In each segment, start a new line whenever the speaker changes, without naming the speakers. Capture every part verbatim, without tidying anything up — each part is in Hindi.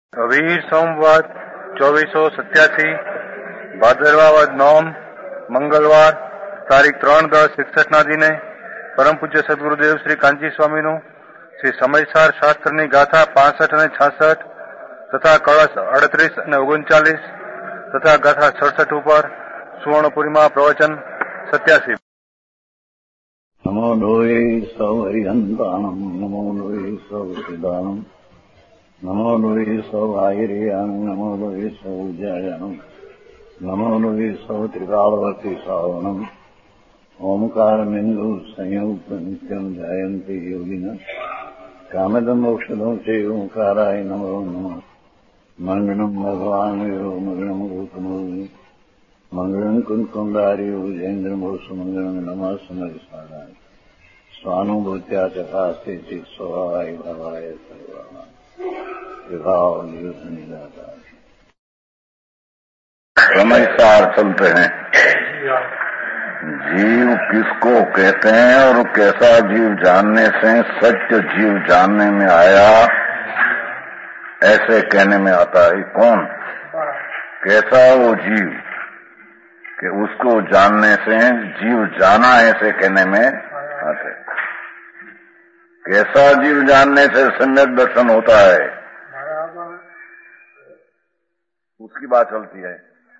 વીર સંવત ચોવીસો સત્યાસી ભાદરવા વદ નોમ મંગળવાર તારીખ ત્રણ દસ એકસઠ ના દિને પરમ પૂજ્ય સદગુરુદેવ શ્રી કાંચી સ્વામીનું શ્રી સમયસાર શાસ્ત્રની ગાથા પાસઠ અને છાસઠ તથા કળશ અડત્રીસ અને ઓગણચાલીસ તથા ગાથા સડસઠ ઉપર સુવર્ણપુરીમાં પ્રવચન સત્યાસી.
નમો લોહે સૌ હરિહંતાણમ નમો લોહે સૌ સિદાનમ નમો લોહે સૌ આયર્યાન નમો લોહે સૌ જયાનમ નમો લોહે સૌ ત્રિકાળવતી શ્રાવણમ ઓમકાર બિંદુ સંયુક્ત નિત્યમ જયંતી યોગિન કામદમ મોક્ષદમ છે ઓંકારાય નમો નમઃ. મંગળમ ભગવાન વીરો મંગળમ ગૌતમોની મંગળમ કુંકુંડાર્યો જૈન્દ્રમોષ મંગળમ નમઃ સમર્ષાય સ્વાનુભૂત્યા ચકાસ્તે ચિત સ્વભાવાય ભાવાય સર્વા विभाव निदाता.
समयसार चलते हैं. जीव किसको कहते हैं और कैसा जीव जानने से सत्य जीव जानने में आया, ऐसे कहने में आता है. कौन कैसा वो जीव कि उसको जानने से जीव जाना, ऐसे कहने में आते. कैसा जीव जानने से सम्यक दर्शन होता है, उसकी बात चलती है.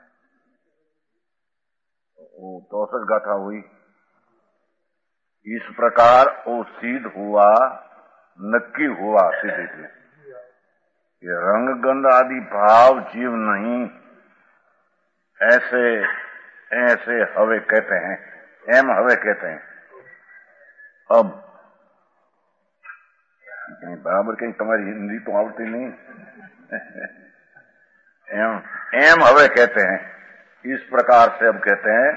वो चौसठ गाथा हुई. इस प्रकार वो सिद्ध हुआ, नक्की हुआ सिद्ध से ये रंग गंध आदि भाव जीव नहीं, ऐसे ऐसे हवे कहते हैं, एम हवे कहते हैं. अब कहीं बराबर कहीं तुम्हारी हिंदी तो आवड़ती नहीं. एम एम हवे कहते हैं. इस प्रकार से अब कहते हैं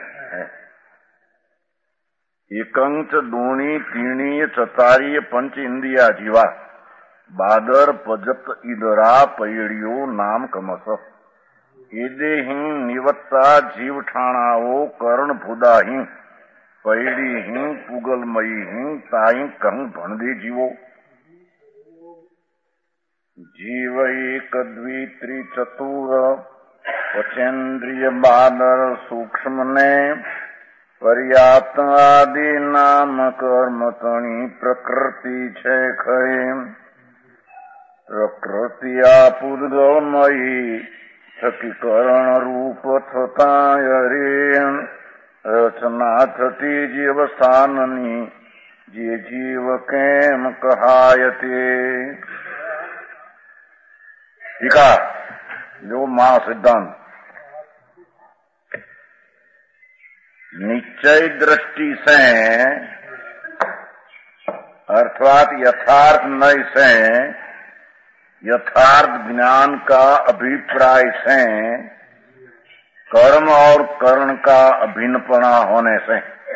एकंच दूणी तीणी चतारी पंच इंद्रिया जीवा बादर पजत इदरा पैड़ियो नाम कमस एदे ही निवत्ता जीव ठाणाओ कर्ण भुदा ही पैड़ी ही पुगलमयी ही ताई कंग भणदे जीवो जीव एक द्वि त्रि चतुर पचेन्द्रिय बादर सूक्ष्म ने पर्याप्त आदि नाम कर्म तणी प्रकृति छे खरी प्रकृतिया पुद्गलमयी थकी करण रूप थता हरे रचना थती जीव स्थाननी जे जीव केम कहायते. टीका जो महा सिद्धांत निश्चय दृष्टि से अर्थात यथार्थ नय से यथार्थ ज्ञान का अभिप्राय से कर्म और कर्ण का अभिन्नपना होने से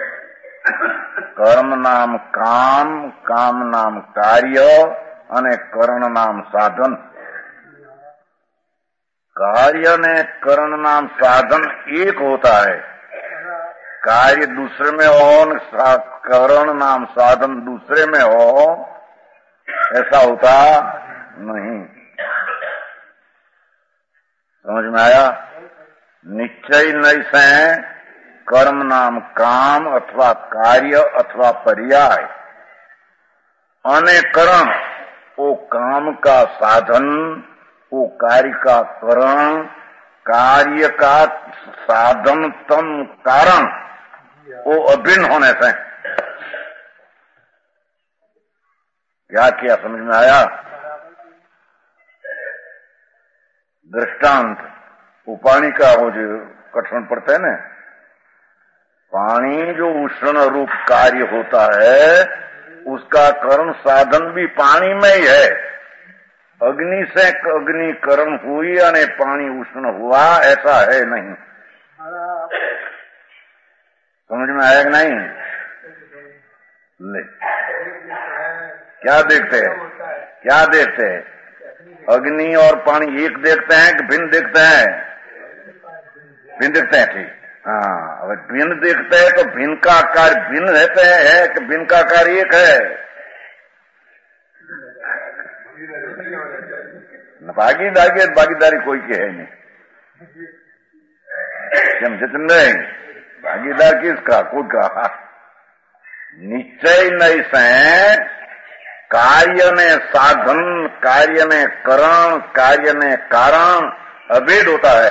कर्म नाम काम, काम नाम कार्य अने कर्ण नाम साधन. कार्य ने कर्ण नाम साधन एक होता है, कार्य दूसरे में हो, कर्ण नाम साधन दूसरे में हो, ऐसा होता नहीं. समझ में आया? निश्चय नहीं से कर्म नाम काम अथवा कार्य अथवा पर्याय अने कर्ण वो काम का साधन, वो कार्य का करण, कार्य का साधन तम कारण, वो अभिन्न होने से क्या किया? समझ में आया? दृष्टांत वो पानी का वो जो कठिन पड़ता है ना, पानी जो उष्ण रूप कार्य होता है उसका करण साधन भी पानी में ही है. अग्नि से अग्नि करण हुई और पानी उष्ण हुआ, ऐसा है नहीं. समझ में आया कि नहीं? ले क्या देखते हैं? क्या देखते हैं? अग्नि और पानी एक देखते हैं कि भिन्न देखते हैं? भिन्न देखते हैं. ठीक. हाँ, अगर भिन्न देखते हैं तो भिन्न का कार्य भिन्न रहते हैं कि भिन्न का कार्य एक है? भागीदारी भागीदारी कोई के है नहीं, समझते नहीं? भागीदार किसका? कोई का निश्चय नहीं से कार्य ने साधन, कार्य ने करण, कार्य ने कारण अभेद होता है।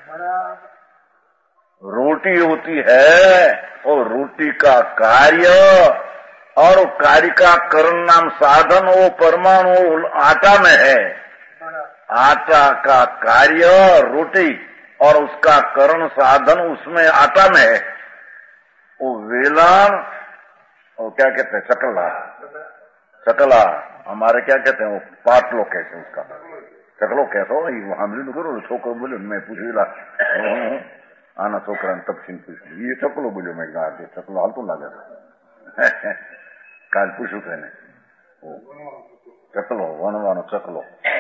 रोटी होती है और रोटी का कार्य और कार्य का करण नाम साधन वो परमाणु आटा में है। आटा का कार्य रोटी और उसका करण साधन उसमें आटा में है। वो वेलन वो क्या कहते हैं? चकला, चकला हमारे क्या कहते हैं? वो पाटलो कहते हैं उसका, चकलो कहते हो। हम करो छोकरो बोलो, मैं पूछेला आना छोकरा तपसीन पूछ ये चकलो बोलो, मैं चकलो हाल तो लागे काल पूछू थे ने चकलो वनवानो चकलो।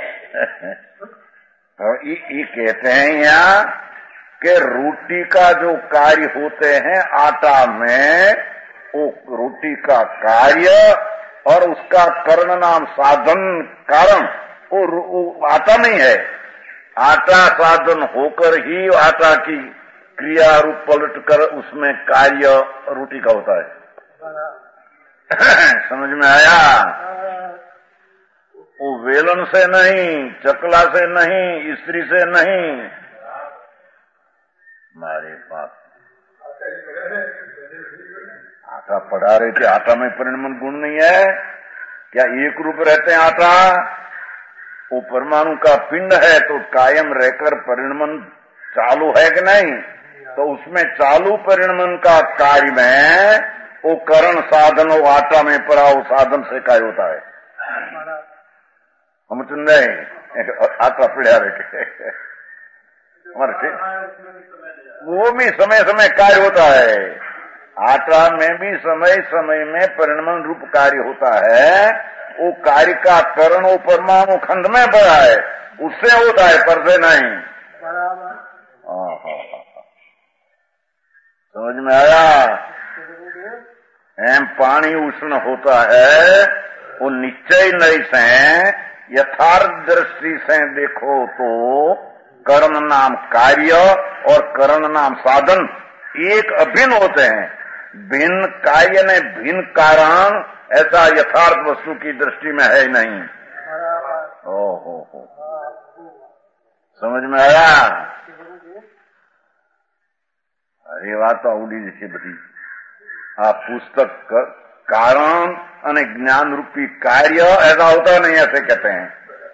ये कहते हैं यहाँ कि रोटी का जो कार्य होते हैं आटा में, वो रोटी का कार्य और उसका करण नाम साधन कारण वो, वो आटा नहीं है। आटा साधन होकर ही आटा की क्रिया रूप पलट कर उसमें कार्य रोटी का होता है। समझ में आया? वो वेलन से नहीं, चकला से नहीं, स्त्री से नहीं, हमारे पास आटा पढ़ा रहे थे। आटा में परिणमन गुण नहीं है क्या? एक रूप रहते हैं आटा, वो परमाणु का पिंड है तो कायम रहकर परिणमन चालू है कि नहीं? तो उसमें चालू परिणमन का कार्य में वो करण साधन वो आटा में पड़ा, वो साधन से कार्य होता है। हम सुन रहे आटा पिढ़ा रखे हमारे, वो भी समय समय कार्य होता है। आटा में भी समय समय में परिणमन रूप कार्य होता है। वो कार्य का करण वो परमाणु खंड में पड़ा है, उससे होता है, पर से नहीं। समझ में आया? एम पानी उष्ण होता है, वो निश्चय नहीं से यथार्थ दृष्टि से देखो तो करण नाम कार्य और करण नाम साधन एक अभिन्न होते हैं। भिन्न कार्य ने भिन्न कारण ऐसा यथार्थ वस्तु की दृष्टि में है नहीं। ओ हो हो समझ में आया? अरे बात तो आवड़ी जैसी बड़ी आ पुस्तक कारण અને ज्ञान रूपी कार्य ऐसा होता नहीं, ऐसे कहते हैं।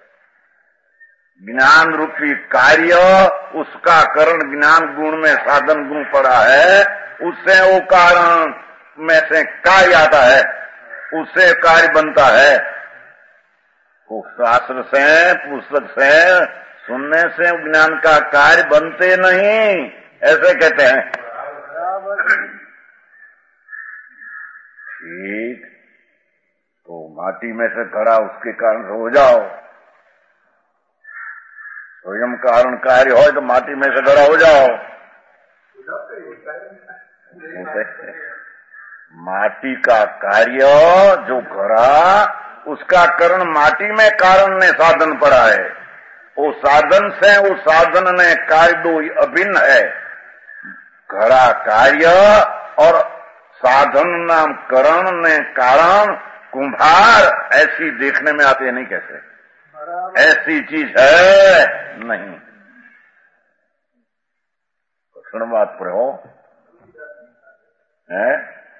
ज्ञान रूपी कार्य उसका करण ज्ञान गुण में साधन गुण पड़ा है, उससे वो कारण में से कार्य आता है, उससे कार्य बनता है। वो शास्त्र से पुस्तक से सुनने से ज्ञान का कार्य बनते नहीं, ऐसे कहते हैं। ठीक, तो माटी में से घड़ा उसके कारण हो जाओ, स्वयं कारण कार्य हो तो माटी में से घड़ा हो जाओ। माटी का कार्य जो घड़ा, उसका करण माटी में कारण ने साधन पड़ा है। वो साधन से वो साधन ने कार्य दो अभिन्न है। घड़ा कार्य और साधन नाम करण ने कारण। कुम्हार ऐसी देखने में आते नहीं, कैसे ऐसी चीज है नहीं। क्षण बात पर हो है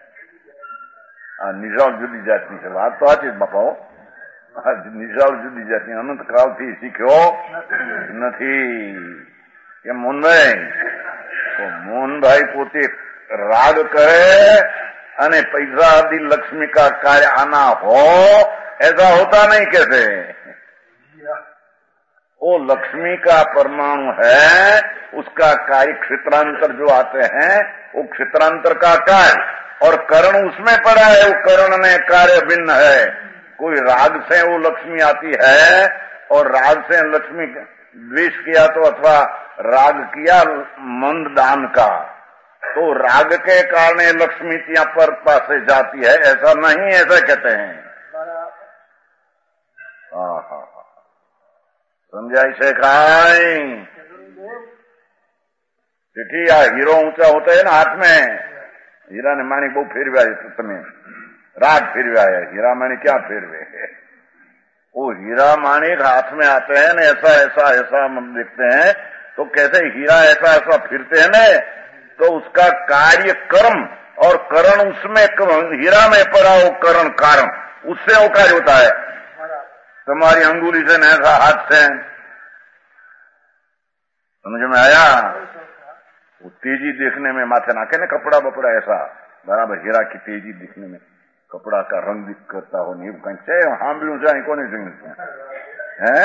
નિશાળ જુદી જાતની છે, વાત તો સાચી જ બાપા। નિશાળ જુદી જાતની અનંત કાળથી શીખ્યો નથી કે મોહનભાઈ તો મોહનભાઈ પોતે રાગ કરે અને પૈસા આદि लक्ष्मी का कार्य आना हो, ऐसा होता नहीं कैसे। वो लक्ष्मी का परमाणु है, उसका कार्य क्षेत्रांतर जो आते हैं, वो क्षेत्रांतर का कार्य और करण उसमें पड़ा है। वो करण में कार्य भिन्न है। कोई राग से वो लक्ष्मी आती है और राग से लक्ष्मी द्वेष किया तो अथवा राग किया मंद दान का, तो राग के कारण लक्ष्मी ત્યાં पर पासे जाती है, ऐसा नहीं, ऐसा कहते हैं। हाँ हाँ हाँ समझाई से खाई चिट्ठी या हीरो ऊंचा होता है ना हाथ में, हीरा ने माणी बहु फेरव्या તમે राग फेरव्या है, हीरा माणी क्या फेरवे है? वो हीरा माणिक हाथ में आते हैं ना, ऐसा ऐसा ऐसा हम देखते हैं तो कैसे हीरा ऐसा ऐसा फिरते हैं ना, तो उसका कार्य कर्म और करण उसमें, हीरा में पड़ा वो करण कारण, उससे वो कार्य होता है। तुम्हारी अंगुली से न ऐसा हाथ से, समझ में आया? वो तेजी देखने में माथे नाके ने कपड़ा बपड़ा ऐसा बराबर हीरा की तेजी दिखने में, कपड़ा का रंग दिख करता हो नहीं कहीं से हम भी ऊंचा को नहीं है,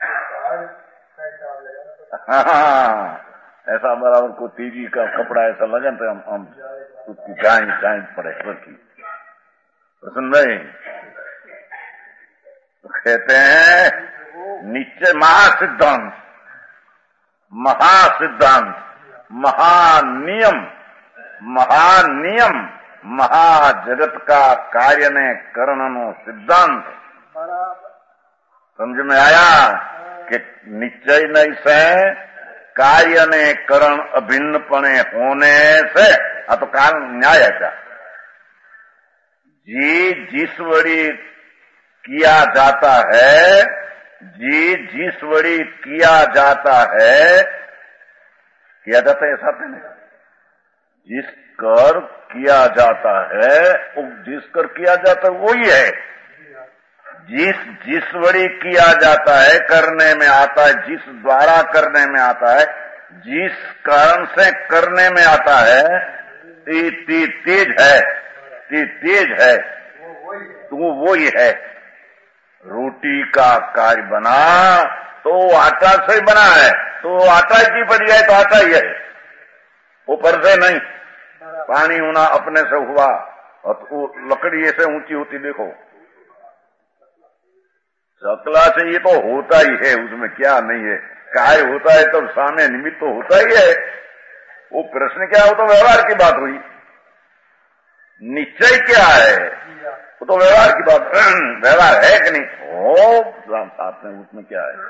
हाँ ऐसा बराबर को तेजी का कपड़ा ऐसा लगन तो हम हम उसकी जाए जाए पड़े की प्रसन्न भाई। तो कहते हैं नीचे महासिद्धांत, महासिद्धांत, महानियम, महानियम, महाजगत का कार्य ने करण नो सिद्धांत। समझ में आया कि निश्चय नहीं से कार्य ने करण अभिन्नपणे होने से, आ तो कारण न्याय है क्या? जी जिस वड़ी किया जाता है, जी जिस वड़ी किया जाता है, किया जाता है ऐसा नहीं, जिस कर किया जाता है वो जिस कर किया जाता है वही है, जिस जिस वड़ी किया जाता है करने में आता है, जिस द्वारा करने में आता है, जिस कारण से करने में आता है, ती, ती, तेज है, ती, तेज है तो वो ही है। रोटी का कार्य बना तो आटा से ही बना है, तो आटा की पड़ जाए तो आटा ही है, ऊपर से नहीं। पानी होना अपने से हुआ और वो लकड़ी ऐसे ऊंची होती देखो, सकला से ये तो होता ही है, उसमें क्या नहीं है, काय होता है तो सामने निमित्त तो होता ही है। वो प्रश्न क्या हो तो व्यवहार की बात हुई, निश्चय क्या है वो तो व्यवहार की बात, व्यवहार है कि नहीं हो साथ में, उसमें क्या है?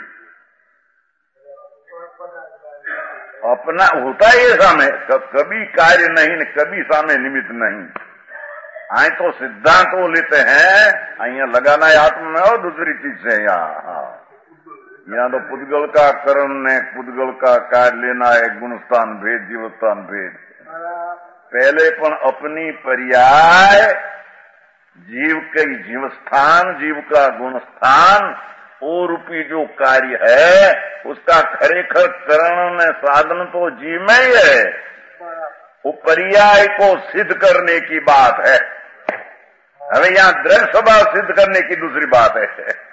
अपना होता ही है सामने, कभी कार्य नहीं, कभी सामने निमित्त नहीं। आए तो सिद्धांत वो लेते हैं, यहाँ लगाना है आत्मा में और दूसरी चीज से, यहाँ यहाँ तो पुद्गल का करण ने पुद्गल का कार्य लेना है, गुणस्थान भेद जीवस्थान भेद। पहले पण अपनी पर्याय जीव के जीवस्थान, जीव का गुणस्थान, वो रूपी जो कार्य है उसका खरेखर करण में साधन तो जीव में ही है, वो पर्याय को सिद्ध करने की बात है। हमें यहाँ दृढ़ स्वभाव सिद्ध करने की दूसरी बात है,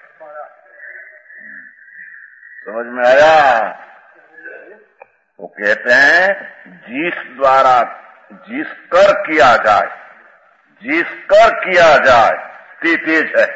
समझ में आया? वो कहते हैं जिस द्वारा जिस कर किया जाए, जिस कर किया जाए ते तेज है,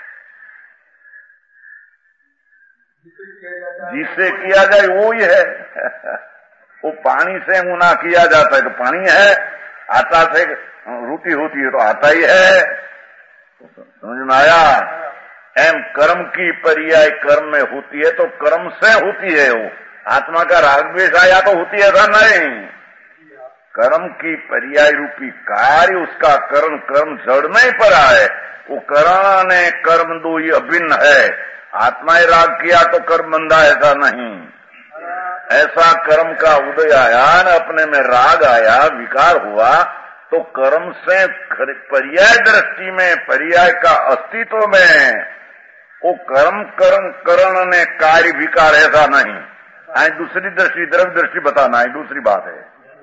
जिससे किया जाए वो ही है। वो पानी से ऊना किया जाता है तो पानी है, आटा से रोटी होती है तो आटा ही है, समझ में आया? एम कर्म की पर्याय कर्म में होती है तो कर्म से होती है, वो आत्मा का राग द्वेष आया तो होती है, ऐसा नहीं। कर्म की पर्याय रूपी कार्य उसका करण कर्म जड़ में ही पड़ा है, वो करण ने कर्म दो ही अभिन्न है। आत्मा ही राग किया तो कर्म बंधा, ऐसा नहीं। ऐसा कर्म का उदय आया न अपने में राग आया, विकार हुआ तो कर्म से पर्याय दृष्टि में, पर्याय का अस्तित्व में वो कर्म कर्म करण ने कार्य विकार, ऐसा नहीं। आई दूसरी दृष्टि द्रव्य दृष्टि बताना है, दूसरी बात है,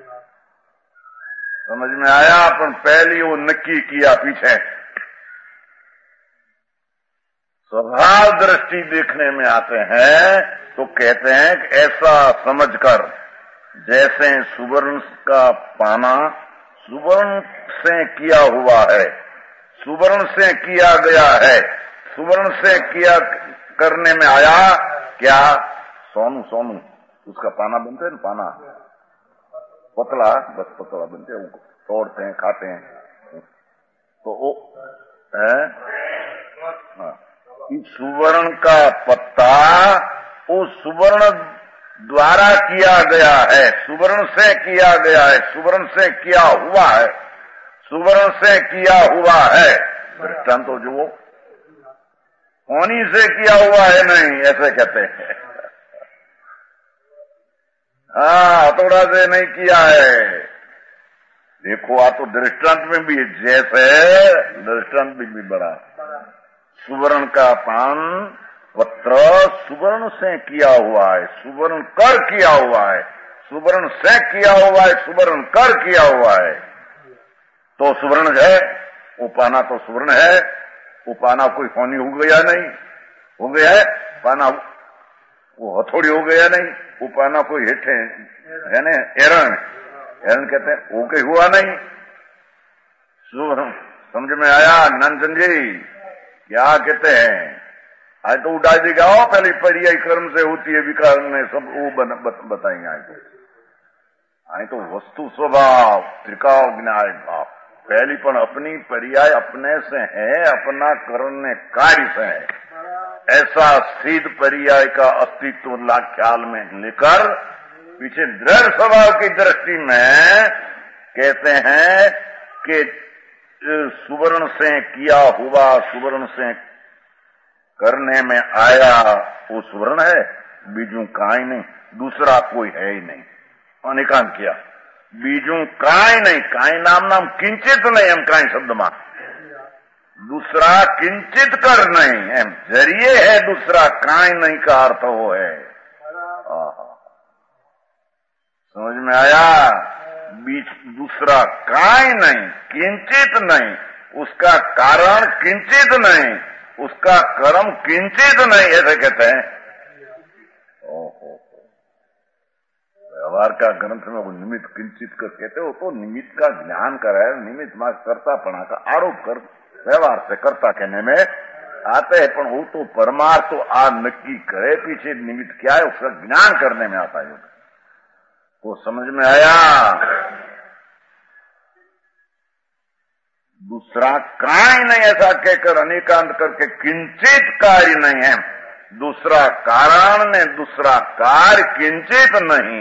समझ में आया? अपन पहली वो नक्की किया पीछे, स्वभाव दृष्टि देखने में आते हैं तो कहते हैं कि ऐसा समझकर जैसे सुवर्ण का पाना सुवर्ण से किया हुआ है, सुवर्ण से किया गया है, सुवर्ण से किया करने में आया क्या? सोनू सोनू उसका पाना बनते है ना, पाना पतला, बस पतला बनते हैं, उनको तोड़ते हैं खाते हैं तो वो है, हाँ सुवर्ण का पत्ता उस सुवर्ण द्वारा किया गया है, सुवर्ण से किया गया है, सुवर्ण से किया हुआ है, सुवर्ण से किया हुआ है। दृष्टांत तो जो पानी से किया हुआ है नहीं, ऐसे कहते हैं। हाँ, हथौड़ा से नहीं किया है। देखो आ तो दृष्टांत में भी जैसे दृष्टांत में भी बड़ा। सुवर्ण का पान पत्र सुवर्ण से किया हुआ है, सुवर्ण कर किया हुआ है, सुवर्ण से किया हुआ है, सुवर्ण कर किया हुआ है, तो सुवर्ण है। वो पाना तो सुवर्ण है, वो पाना कोई होनी हो गया नहीं, हो गया है पाना, वो हथौड़ी हो गया नहीं, वो पाना कोई हेठे है ना एरण, एरण कहते हैं, वो कहीं हुआ नहीं। सुवर्ण समझ में आया नंदन जी? क्या कहते हैं? आज तो उड़ा देगा पहले पर्याय कर्म से होती है विकार में सब वो बत, बताएंगे। आज तो आज तो वस्तु स्वभाव त्रिकाल ज्ञान भाव पहली पण अपनी पर्याय अपने से है, अपना करने कार्य से है। ऐसा सिद्ध पर्याय का अस्तित्व ला ख्याल में लेकर पीछे दृढ़ स्वभाव की दृष्टि में कहते हैं कि सुवर्ण से किया हुआ, सुवर्ण से करने में आया वो सुवर्ण है, बीजू काई नहीं, दूसरा कोई है ही नहीं। अनेकांत किया बीजू काई नहीं, काई नाम नाम किंचित नहीं, एम काई शब्द में दूसरा किंचित कर नहीं, एम जरिए है, दूसरा काई नहीं का अर्थ वो है। समझ में आया? बीच दूसरा काई नहीं, किंचित नहीं, उसका कारण किंचित नहीं, उसका कर्म किंचित नहीं, ऐसे कहते हैं। ओहो, व्यवहार का ग्रंथ में वो निमित्त किंचित कर कहते हो, तो निमित्त का ज्ञान कराए, निमित्त मां कर्तापना का आरोप कर व्यवहार से कर्ता कहने में आते हैं, पर वो तो परमार्थ तो आ नक्की करे पीछे निमित्त क्या है उसका ज्ञान करने में आता है। वो समझ में आया? दूसरा काय नहीं ऐसा कहकर अनेकांत करके किंचित कार्य नहीं है, दूसरा कारण ने दूसरा कार्य किंचित नहीं।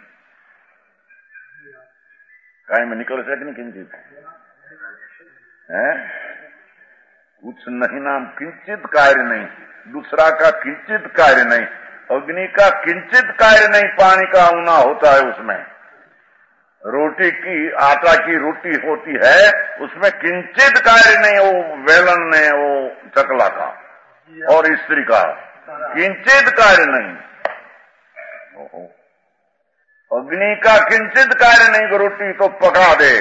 काय में निकल सके नहीं किंचित है, कुछ नहीं नाम किंचित कार्य नहीं, दूसरा का किंचित कार्य नहीं, अग्नि का किंचित कार्य नहीं, पानी का ऊना होता है उसमें, रोटी की आटा की रोटी होती है उसमें किंचित कार्य नहीं, वो वेलन ने वो चकला का और स्त्री का किंचित कार्य नहीं। ओहो, अग्नि का किंचित कार्य नहीं कि रोटी तो पका दे।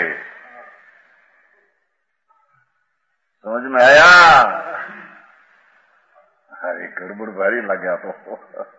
समझ में आया? अरे गड़बड़ भारी लग गया तो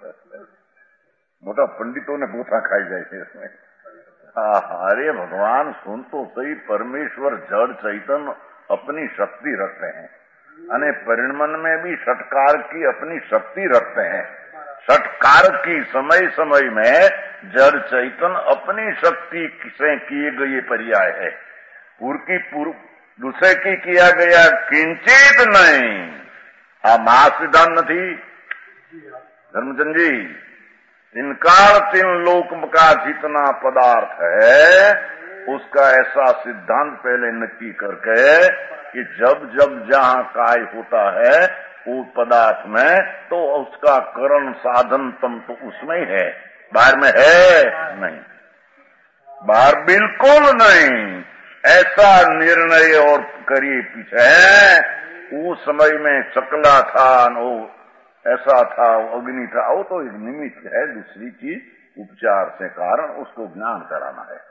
मोटा पंडितों ने गोथा खाई जाए इसमें। अरे भगवान सुन तो सही, परमेश्वर जड़ चैतन्य अपनी शक्ति रखते हैं, अने परिणमन में भी षटकार की अपनी शक्ति रखते हैं। षटकार की समय समय में जड़ चैतन्य अपनी शक्ति से किए गए पर्याय है, पूर्व की पूर्व दूसरे की किया गया किंचित नहीं। आ महासिद्धांत नहीं धर्मचंद जी, इनकार तीन लोक का जितना पदार्थ है उसका ऐसा सिद्धांत पहले नक्की करके कि जब जब जहां काय होता है वो पदार्थ में, तो उसका करण साधन तम तो उसमें ही है, बाहर में है नहीं, बाहर बिल्कुल नहीं। ऐसा निर्णय और करिए पीछे। उस समय में चकला था, वो ऐसा था, वो अग्नि था, वो तो एक निमित्त है, दूसरी चीज उपचार से कारण उसको ज्ञान कराना है।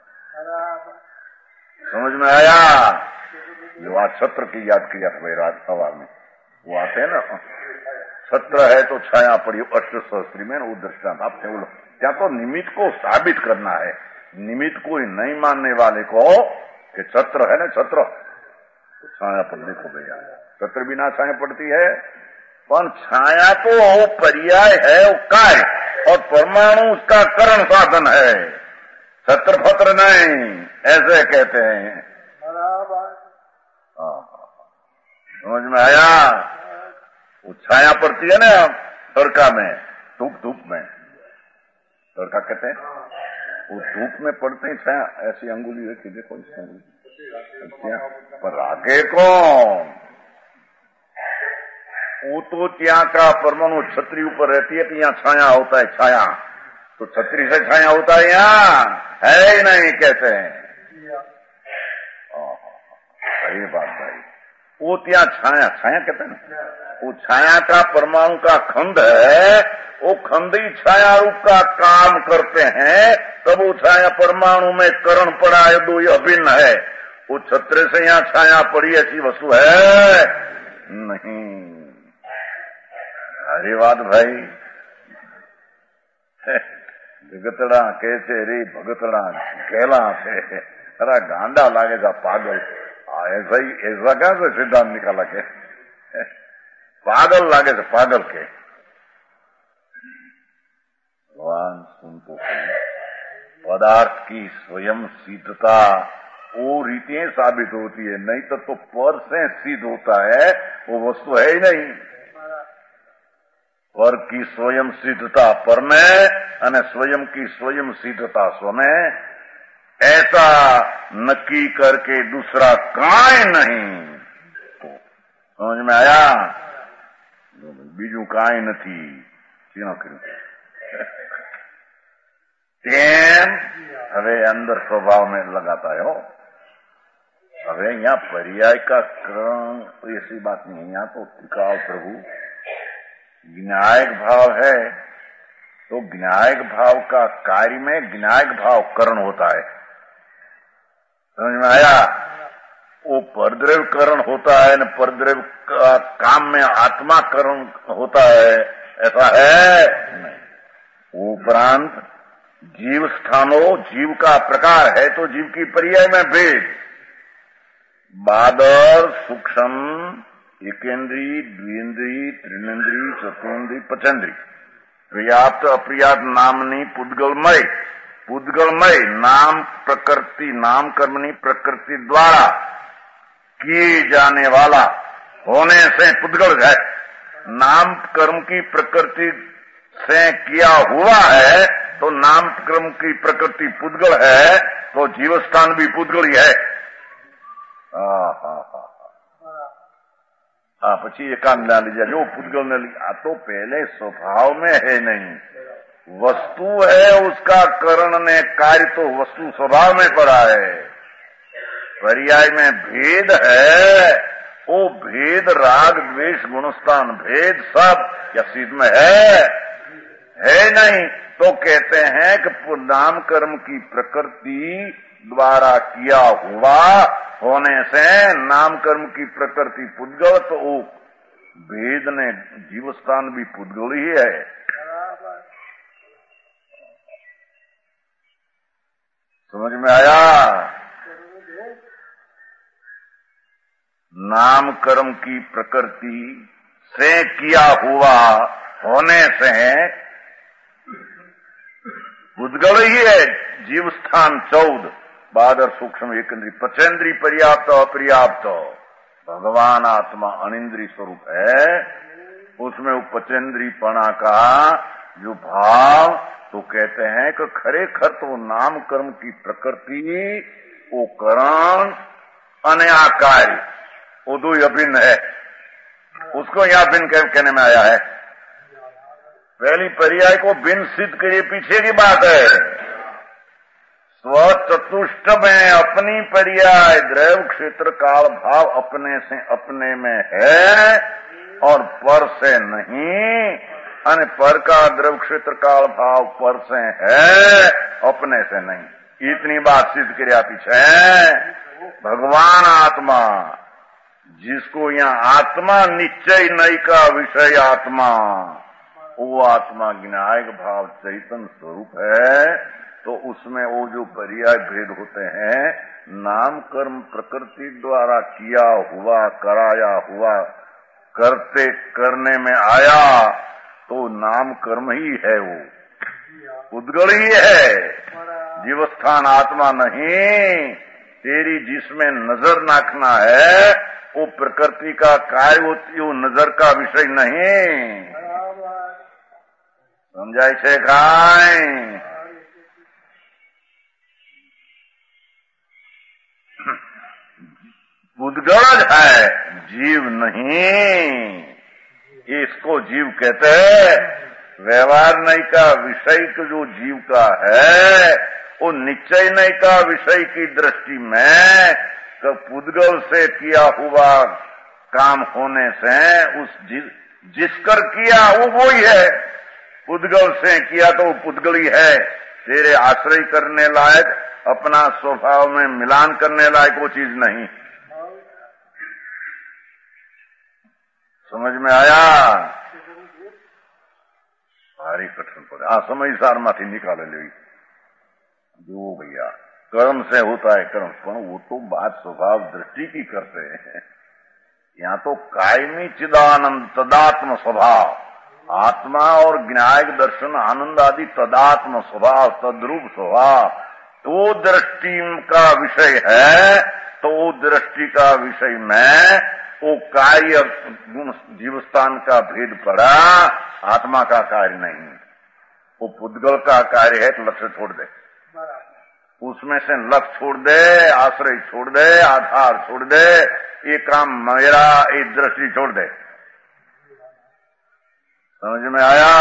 समझ में आया? जो आज छत्र की याद किया था भाई रात हवा में, वो आते हैं ना, छत्र है तो छाया पड़ी अष्ट सहस्त्री में, वो दृष्टांत आप बोलो क्या, तो निमित्त को साबित करना है। निमित्त कोई नहीं मानने वाले को कि छत्र है ना, छत्र तो छाया पर देखो भैया, छत्र बिना छाया पड़ती है, पर छाया तो वो पर्याय है, वो कार्य, और परमाणु उसका करण साधन है, छत्र फत्र नहीं, ऐसे कहते हैं। समझ में आया? वो छाया पड़ती है ना तड़का में, धूप धूप में तड़का कहते हैं, वो धूप में पड़ते ही छाया, ऐसी अंगुली रखी देखो इस अंगुली पर आगे कौन, वो तो ત્યાં का परमाणु छतरी ऊपर रहती है, तो यहाँ छाया होता है, छाया तो छतरी से छाया होता है, यहाँ है ही नहीं कहते हैं। सही बात भाई, वो ત્યાં छाया, छाया कहते हैं ना, वो छाया का परमाणु का खंड है, वो खंड ही छाया रूप का काम करते हैं, तब वो छाया परमाणु में करण पड़ा है, दो ये अभिन्न है। वो छत्र से यहाँ छाया पड़ी ऐसी वस्तु है नहीं। अरे बात भाई, भगतड़ा कैसे रे भगतड़ा गेला से, अरे गांडा लागे जा पागल, ऐसा ही ऐसा क्या से सिद्धांत निकाला के पागल लागे से पागल के। भगवान सुनते पदार्थ की स्वयं सिद्धता वो रीतियां साबित होती है, नहीं तो, तो पर से सिद्ध होता है, वो वस्तु है ही नहीं। पर की स्वयं सिद्धता पर में અને स्वयं की स्वयं सिद्धता स्व में, ऐसा नक्की करके दूसरा काई नहीं। तो समझ में आया, बीजू काई नहीं चीनो तेम હવે અંદર स्वभाव में लगाता है हो। હવે यहाँ पर्याय का क्रम तो ऐसी बात नहीं, यहाँ तो टिकाव प्रभु ज्ञायक भाव है, तो ज्ञायक भाव का कार्य में ज्ञायक भाव करण होता है, समझ में आया। वो परद्रव्य करण होता है न परद्रव्य का काम में आत्मा करण होता है, ऐसा है नहीं। उपरांत जीव स्थानों, जीव का प्रकार है तो जीव की पर्याय में भेद, बादर सूक्ष्म एकेंद्री द्विंद्री त्रिनेन्द्री चतुर्न्द्री पंचेंद्री पर्याप्त अपर्याप्त नामनी पुद्गलमय, पुद्गलमय नाम प्रकृति, नाम कर्मनी प्रकृति द्वारा किए जाने वाला होने से पुद्गल है। नाम कर्म की प्रकृति से किया हुआ है तो नाम कर्म की प्रकृति पुद्गल है, तो जीवस्थान भी पुद्गल ही है। हाँ પછી એકાંત ના લીધા, જો પુદ્ગલ ने लिया तो पहले स्वभाव में है नहीं, वस्तु है, उसका करण ने कार्य तो वस्तु स्वभाव में पड़ा है। पर्याय में भेद है, वो भेद राग द्वेष गुणस्थान भेद सब या सिद्ध में है, है नहीं, तो कहते हैं कि नाम कर्म की प्रकृति द्वारा किया हुआ होने से नाम कर्म की प्रकृति पुद्गल, तो वो भेद ने जीवस्थान भी पुद्गल ही है। समझ में आया। नाम कर्म की प्रकृति से किया हुआ होने से पुद्गल ही है। जीवस्थान चौदह, बादर सूक्ष्म एकेंद्री पंचेंद्री पर्याप्त अपर्याप्त, भगवान आत्मा अनिंद्री स्वरूप है, उसमें वो पंचेंद्री पणा का जो भाव, तो कहते हैं कि खरेखर तो नाम कर्म की प्रकृति वो करण अने आकार वो दो अभिन्न है, उसको यहां भिन्न कहने में आया है। पहली पर्याय को भिन्न सिद्ध करिए, पीछे की बात है। स्व चतुष्ट में अपनी पर्याय द्रव्य क्षेत्र काल भाव अपने से अपने में है और पर से नहीं, अन्य पर का द्रव्य क्षेत्र काल भाव पर से है, अपने से नहीं। इतनी बात सिद्ध किया पीछे। भगवान आत्मा, जिसको यहाँ आत्मा निश्चय नहीं का विषय आत्मा, वो आत्मा ज्ञायक भाव चैतन्य स्वरूप है, तो उसमें वो जो पर्याय भेद होते हैं, नाम कर्म प्रकृति द्वारा किया हुआ, कराया हुआ, करते करने में आया, तो नाम कर्म ही है, वो उद्गल ही है, जीवस्थान आत्मा नहीं। तेरी जिसमें नजर नाखना है वो प्रकृति का कार्य होती, वो नजर का विषय नहीं। समझाय छे काई? पुद्गल है, जीव नहीं। इसको जीव कहते हैं। व्यवहार नहीं का विषय का जो जीव का है वो निश्चय नहीं का विषय की दृष्टि में तो पुद्गल से किया हुआ काम होने से उस जिस, जिसकर किया वो वो ही है। पुद्गल से किया तो वो पुद्गल ही है। तेरे आश्रय करने लायक, अपना स्वभाव में मिलान करने लायक वो चीज नहीं। समझ में आया? भारी कठिन पड़े। आ समय सार माथी निकाले ले जो भैया कर्म से होता है कर्म, पर वो तो बात स्वभाव दृष्टि की करते हैं। यहाँ तो कायमी चिदानंद तदात्म स्वभाव, आत्मा और ज्ञायक दर्शन आनंद आदि तदात्म स्वभाव, तद्रूप स्वभाव, तो दृष्टि का विषय है। तो वो दृष्टि का विषय में वो कार्य जीवस्थान का भेद पड़ा, आत्मा का कार्य नहीं। वो पुद्गल का कार्य है तो लक्ष्य छोड़ दे, उसमें से लक्ष्य छोड़ दे, आश्रय छोड़ दे, आधार छोड़ दे, ये काम मेरा, ये दृष्टि छोड़ दे। समझ में आया?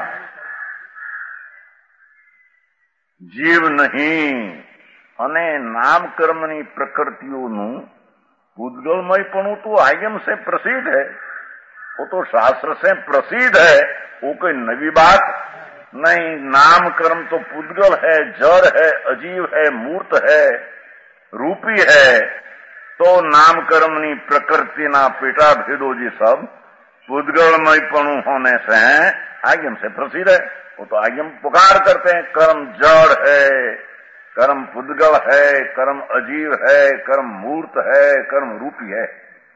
जीव नहीं અને નામ કર્મની પ્રકૃતિઓનું पुद्गलमयपणु तो आयम से प्रसिद्ध है, वो तो शास्त्र से प्रसिद्ध है, वो कोई नवी बात नहीं। नाम कर्म तो पुद्गल है, जड़ है, अजीव है, मूर्त है, रूपी है। तो नाम कर्मनी प्रकृति ना पेटा भेदो जी सब पुद्गलमयपणु होने से आयम से प्रसिद्ध है। वो तो आयम पुकार करते हैं, कर्म जड़ है, कर्म पुद्गल है, कर्म अजीव है, कर्म मूर्त है, कर्म रूपी है।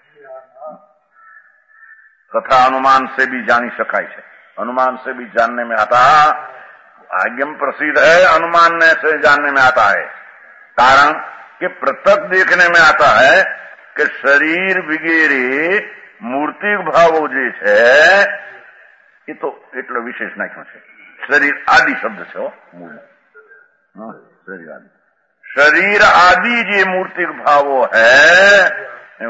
कथा अनुमान से भी जानी शकाय है, अनुमान से भी जानने में आता। आज्ञम प्रसिद्ध है, अनुमान से जानने में आता है। कारण कि प्रत्यक्ष देखने में आता है कि शरीर वगैरह मूर्तिक भावो जे छे ये तो એટલો વિશેષ નાખ્યો છે। શરીર આદિ શબ્દ છે મૂળ, शरीर आदि, शरीर आदि जे मूर्तिक भावो है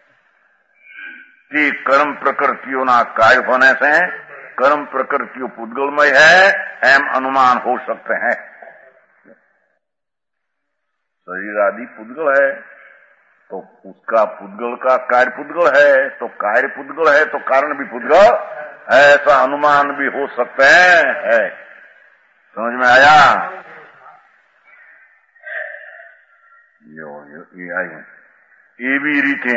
कि कर्म प्रकृतियों ना कार्य होने से कर्म प्रकृतियों पुद्गलमय है, एम अनुमान हो सकते हैं। शरीर आदि पुद्गल है तो उसका पुद्गल का कार्य पुद्गल है, तो कार्य पुद्गल है तो कारण भी पुद्गल है, ऐसा अनुमान भी हो सकते हैं। है समझ में आया? ये आई एवी रीते,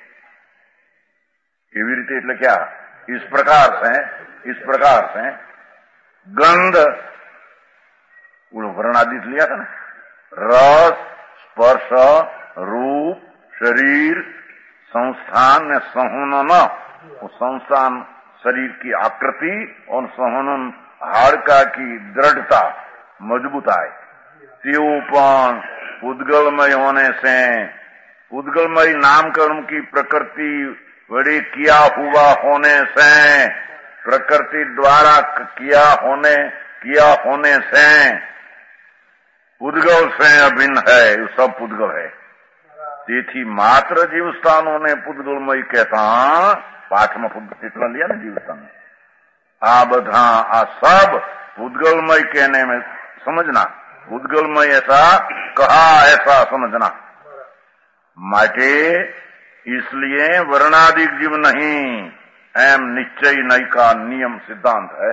एवी रीते એટલે क्या? इस प्रकार से, इस प्रकार से गंध वो वर्णादि लिया था ना, रस, स्पर्श, रूप, शरीर, संस्थान ने संहनन, वो संस्थान शरीर की आकृति और संहनन हाड़का की दृढ़ता मजबूताई, त्योपन पुद्गलमय होने से, पुद्गलमय नाम कर्म की प्रकृति बड़ी किया हुआ होने से, प्रकृति द्वारा किया होने किया होने से पुद्गल से अभिन्न है, ये सब पुद्गल है। તેથી માત્ર જીવસ્થાનોને પુદ્ગલમય કહેતા, પાઠમાં એટલા लिया ना जीवस्थान, आ बधा आ सब पुद्गलमय कहने में समझना, पुद्गलमय ऐसा कहा ऐसा समझना। माटे इसलिए वर्णादिक जीव नहीं, एम निश्चय नहीं का नियम सिद्धांत है।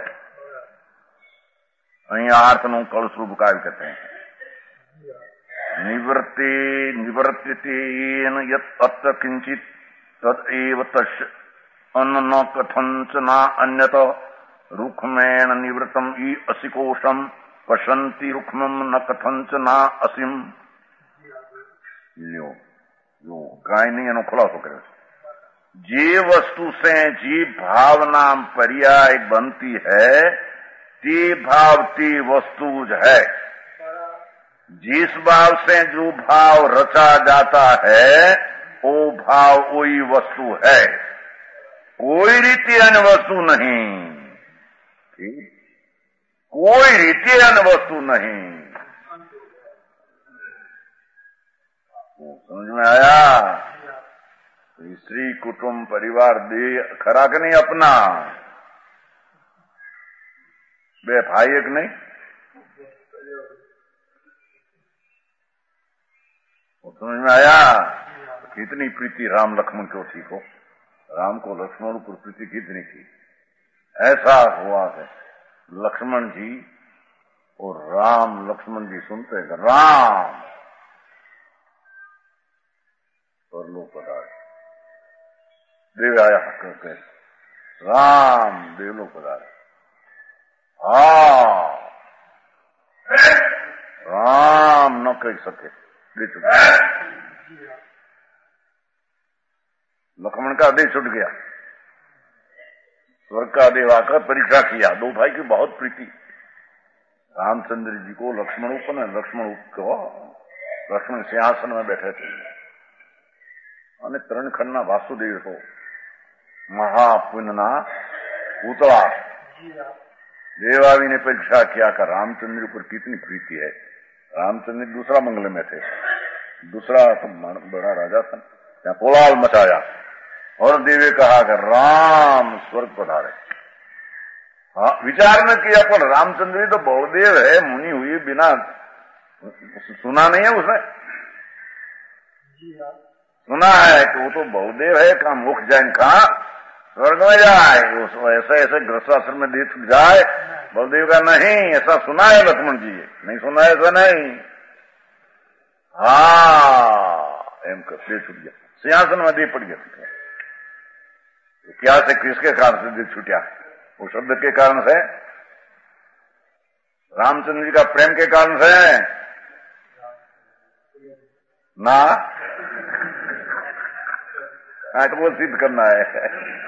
अहिया अर्थ नु कलश रूप काव्य कहते हैं। निवृत्ति निवर्तिते यत् अत्र किंचित तदेव तस्य अन्न न कथंचन अन्यत रुक्मेण निवृत्तम ई असिकोशम पशंति रुक्मम न कथंचन असिम। लो लो काय नहीं एनो खुलासो करे। जे वस्तु से जी भावना पर्याय बनती है, ती भाव ती वस्तु है। जिस भाव से जो भाव रचा जाता है वो भाव वही वस्तु है, कोई रीति अन्य वस्तु नहीं। ठीक, कोई रीति अन्य वस्तु नहीं। समझ में आया? स्त्री कुटुंब परिवार दे खरा के नहीं अपना, बे भाई एक नहीं, वो समझ में आया? कितनी प्रीति राम लक्ष्मण को थी को, राम को लक्ष्मण पर प्रीति कितनी थी। ऐसा हुआ है लक्ष्मण जी और राम, लक्ष्मण जी सुनते हैं राम और लोग पधारे, देव आया करके राम देवलोक पधारे। हाँ राम न कह सके, लक्ष्मण का देह छूट गया। स्वर्ग का देव आकर परीक्षा किया, दो भाई की बहुत प्रीति, रामचंद्र जी को लक्ष्मण ऊपर न लक्ष्मण को, लक्ष्मण सिंहासन में बैठे थे અને ત્રણખંડના વાસુદેવ તો મહાપુનના પૂતળા देव आવીને परीक्षा किया कर रामचंद्र पर कितनी प्रीति है। रामचंद्र दूसरा मंगल में थे, दूसरा तो बड़ा राजा था, यहाँ कोलाहल मचाया और देवे कहा कि राम स्वर्ग पधारे। हाँ विचार न किया, पर रामचंद्र तो बलदेव है, मुनि हुई बिना सुना नहीं है उसने, सुना है कि वो तो बलदेव है, कहा मुख जाए कहा स्वर्ग में जाए, ऐसे ऐसे ग्रस्ताश्रम में देख जाए। बलदेव का नहीं, ऐसा सुना है लक्ष्मण जी, नहीं सुना ऐसा नहीं। हाँ एम कर दे छूट गया, सिंहासन में दे पड़ गया। तो क्या से किसके कारण से दे छूटा? वो शब्द के कारण से, रामचंद्र जी का प्रेम के कारण से ना, हाँ तो वो सिद्ध करना है।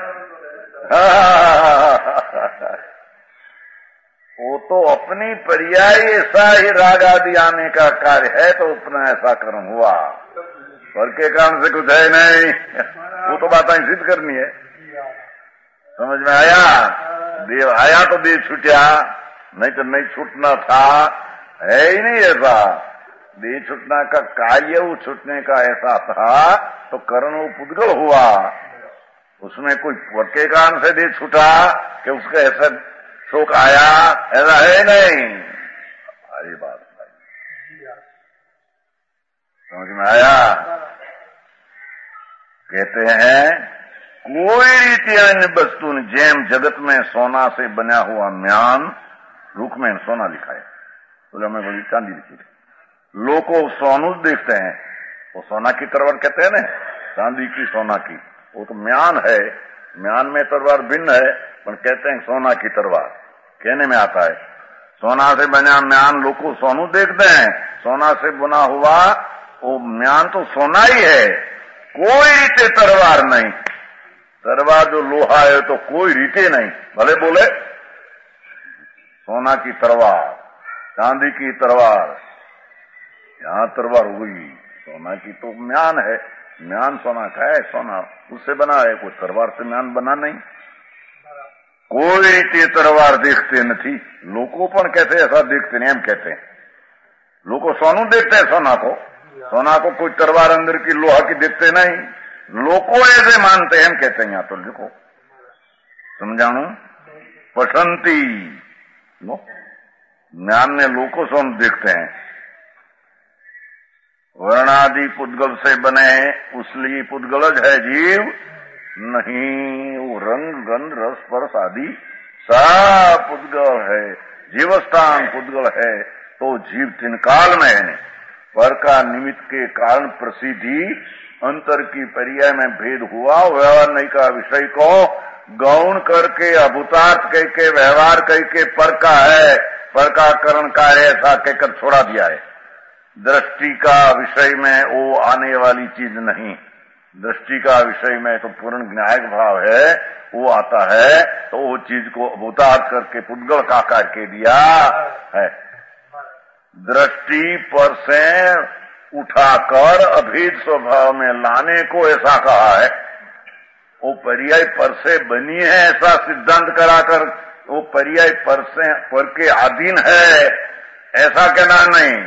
वो तो अपनी पर्याय ऐसा ही राग आदि आने का कार्य है, तो अपना ऐसा कर्म हुआ, स्वर्ग के कारण से कुछ है नहीं। वो तो बातें सिद्ध करनी है। समझ में आया? देव आया तो देव छूटा, नहीं तो नहीं छूटना था, है ही नहीं ऐसा। देह छूटना का कार्य वो छूटने का ऐसा था, तो कर्ण वो पुद्गल हुआ, उसमें कोई स्वर्ग के कारण से देह छूटा कि उसका ऐसा शोक आया, ऐसा है नहीं। सारी बात समझ में आया? कहते हैं कोई रीति अन्य वस्तु जेम जगत में सोना से बना हुआ म्यान, रूख में सोना लिखा है, तो हमें बड़ी चांदी लिखी थी। लोग को सोनू देखते हैं, वो सोना की तलवार कहते हैं ना, चांदी की सोना की, वो तो म्यान है, म्यान में तलवार भिन्न है, पर कहते हैं सोना की तलवार, कहने में आता है। सोना से बना म्यान लोग को सोनू देखते हैं, सोना से बना हुआ वो म्यान तो सोना ही है, कोई रीते तलवार नहीं। तलवार जो लोहा है तो कोई रीते नहीं, भले बोले सोना की तलवार, चांदी की तलवार, यहां तलवार हुई सोना की, तो म्यान है, म्यान सोना का है, सोना उससे बना है, कोई तलवार से म्यान बना नहीं। कोई रीति तलवार देखते नहीं, लोगों पर कैसे ऐसा देखते नहीं, हम कहते हैं लोगों सोनू देखते हैं, सोना को, सोना को कोई तलवार अंदर की लोहा की देखते नहीं, लोगों ऐसे मानते हैं, हम कहते हैं। यहां तो देखो समझाणु पसंती म्यान में लोगों सोनू देखते हैं। वर्णादि पुद्गल से बने उसलिए पुद्गलज है जीव नहीं, वो रंग गंध रस स्पर्श आदि सब पुद्गल है, जीवस्थान पुद्गल है, तो जीव तीन काल में है। पर का निमित्त के कारण प्रसिद्धि अंतर की पर्याय में भेद हुआ, व्यवहार नहीं का विषय को गौण करके अभूतार्थ कह के व्यवहार कह के पर का है, पर का करण का है ऐसा कहकर छोड़ा दिया है। दृष्टि का विषय में वो आने वाली चीज नहीं, दृष्टि का विषय में तो पूर्ण ज्ञायक भाव है, वो आता है, तो वो चीज को अभूतार्थ करके पुद्गल का करके दिया है। दृष्टि पर से उठाकर अभेद स्वभाव में लाने को ऐसा कहा है। वो पर्याय पर से बनी है ऐसा सिद्धांत कराकर वो पर्याय पर से पर के अधीन है ऐसा कहना नहीं।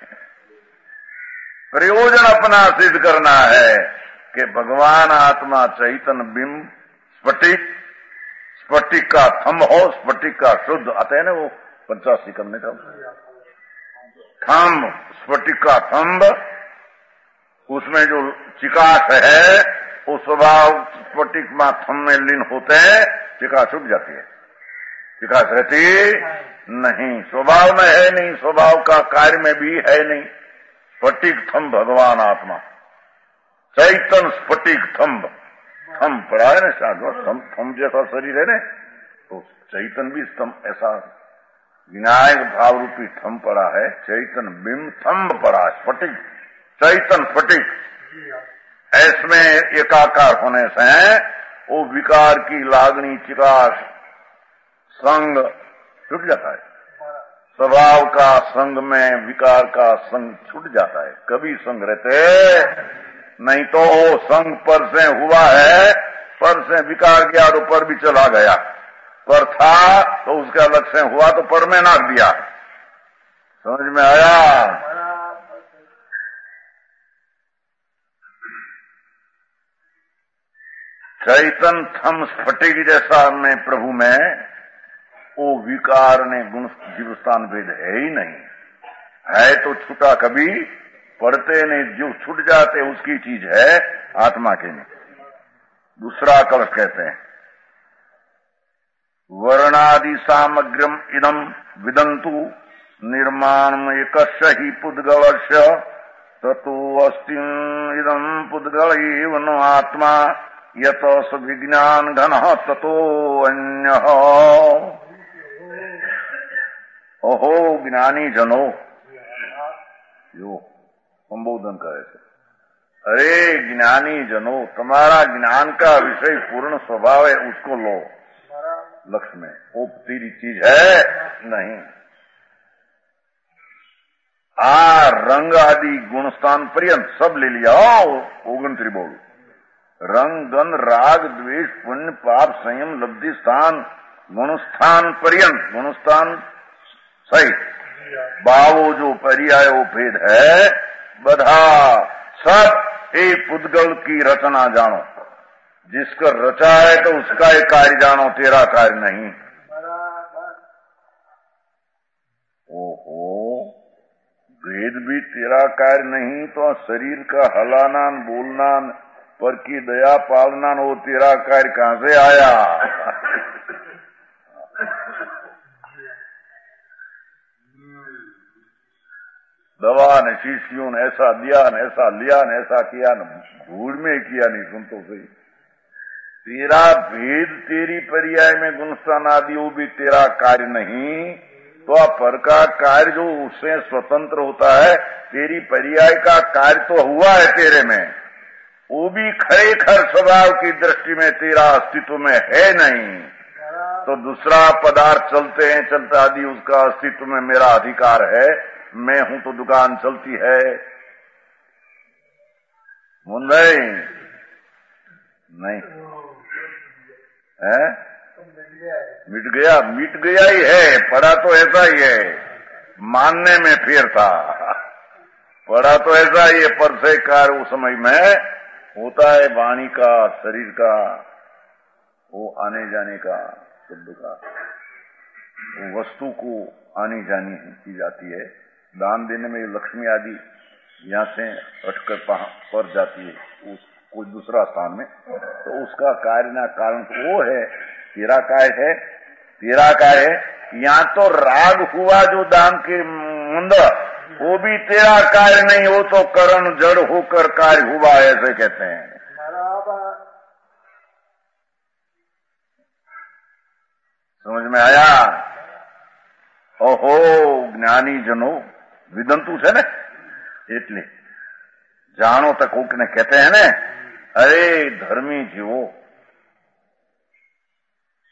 प्रयोजन अपना सिद्ध करना है कि भगवान आत्मा चैतन्य बिंब स्फटिक, स्फटिक का थंब हो, स्फटिक का शुद्ध आते हैं ना वो पंचासी करने का थंब, स्फटिक का थंब, उसमें जो चिकास है वो स्वभाव स्फटिक में थंब में लीन होते हैं, चिकास छूट जाती है। चिकास रहती नहीं, स्वभाव में है नहीं, स्वभाव का कार्य में भी है नहीं। स्फटिक थंब भगवान आत्मा, चैतन स्फटिक थंब, थंब पड़ा है ना साधु, थंब थंब जैसा शरीर है ना, तो चैतन भी स्तंभ ऐसा विनायक भाव रूपी थंब पड़ा है, चैतन बिंब थंब पड़ा, स्फटिक चैतन स्फटिक, ऐसमें एकाकार होने से वो विकार की लागनी चिकास संग छूट जाता है। स्वभाव का संग में विकार का संग छूट जाता है। कभी संग रहते नहीं तो संग पर से हुआ है, पर से विकार गया तो पर भी चला गया, पर था तो उसका अलग से हुआ तो पर में नाक दिया। समझ में आया? चैतन थम स्फटिक जैसा में प्रभु में वो विकार ने गुण जीवस्थान भेद है ही नहीं। है तो छूटा कभी, पढ़ते नहीं, जो छूट जाते उसकी चीज है, आत्मा के नहीं। दूसरा कलश कहते हैं वर्णादि सामग्रम इदम विदंतु निर्माण एकस्य ही पुद्गलस्य ततो अस्ति इदम पुद्गल एव न आत्मा यत स विज्ञान घन ततो अन्यः। ओहो ज्ञानी जनो, यो संबोधन करे थे, अरे ज्ञानी जनो, तुम्हारा ज्ञान का विषय पूर्ण स्वभाव है, उसको लो लक्ष्य में, वो तेरी चीज है नहीं। आ रंग आदि गुणस्थान पर्यंत सब ले लिया, ओगंत्री बोल, रंग गंध राग द्वेष पुण्य पाप संयम लब्धि स्थान गुणस्थान पर्यंत, गुणस्थान सही बावो जो पर्याय वो भेद है बधा सब एक पुद्गल की रचना जानो। जिसका रचा है तो उसका एक कार्य जानो, तेरा कार्य नहीं। ओहो, भेद भी तेरा कार्य नहीं तो शरीर का हलाना बोलना पर की दया पालना वो तेरा कार्य कहां से आया? दवा ने शीशियों ने ऐसा दिया न ऐसा लिया न ऐसा किया न भूल में किया, नहीं सुन तो सही। तेरा भेद तेरी पर्याय में गुणस्थान आदि वो भी तेरा कार्य नहीं, तो आप पर का कार्य जो उससे स्वतंत्र होता है, तेरी पर्याय का कार्य तो हुआ है तेरे में, वो भी खरे खर स्वभाव की दृष्टि में तेरा अस्तित्व में है नहीं। तो दूसरा पदार्थ चलते हैं, चलता आदि उसका अस्तित्व में मेरा अधिकार है, मैं हूं तो दुकान चलती है, मुंबई नहीं है, मिट गया, मिट गया ही है, पढ़ा तो ऐसा ही है, मानने में फिर था, पढ़ा तो ऐसा ही है, पर से कार्य उस समय में होता है, वाणी का, शरीर का, वो आने जाने का, शब्द का, वो वस्तु को आनी जानी की जाती है। दान देने में लक्ष्मी आदि यहाँ से हटकर पर जाती है उस कोई दूसरा स्थान में, तो उसका कार्य ना कारण तो वो है, तेरा कार्य है, तेरा कार्य है। यहाँ तो राग हुआ जो दान के मुंद, वो भी तेरा कार्य नहीं, वो तो करण जड़ होकर कार्य हुआ, ऐसे कहते हैं। समझ में आया? ओहो ज्ञानी जनो विदंतु है न, એટલે જાણો તો કોકને કહેते हैं ने, अरे धर्मी जीवो,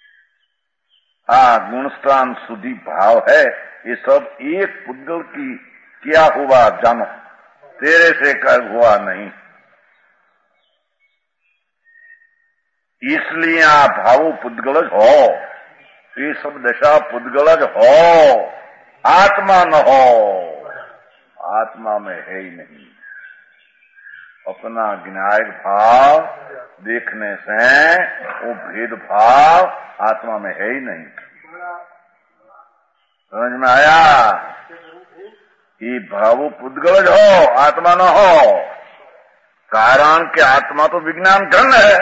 आ गुणस्थान सुधी भाव है, ये सब एक पुद्गल की क्या हुआ जानो, तेरे से कर हुआ नहीं। इसलिए आप भावो पुद्गलज हो, ये सब दशा पुद्गलज हो, आत्मा न हो, आत्मा में है ही नहीं। अपना ज्ञायक भाव देखने से वो भेदभाव आत्मा में है ही नहीं। समझ में आया? ये भावो पुद्गलज हो, आत्मा न हो, कारण के आत्मा तो विज्ञान घन है,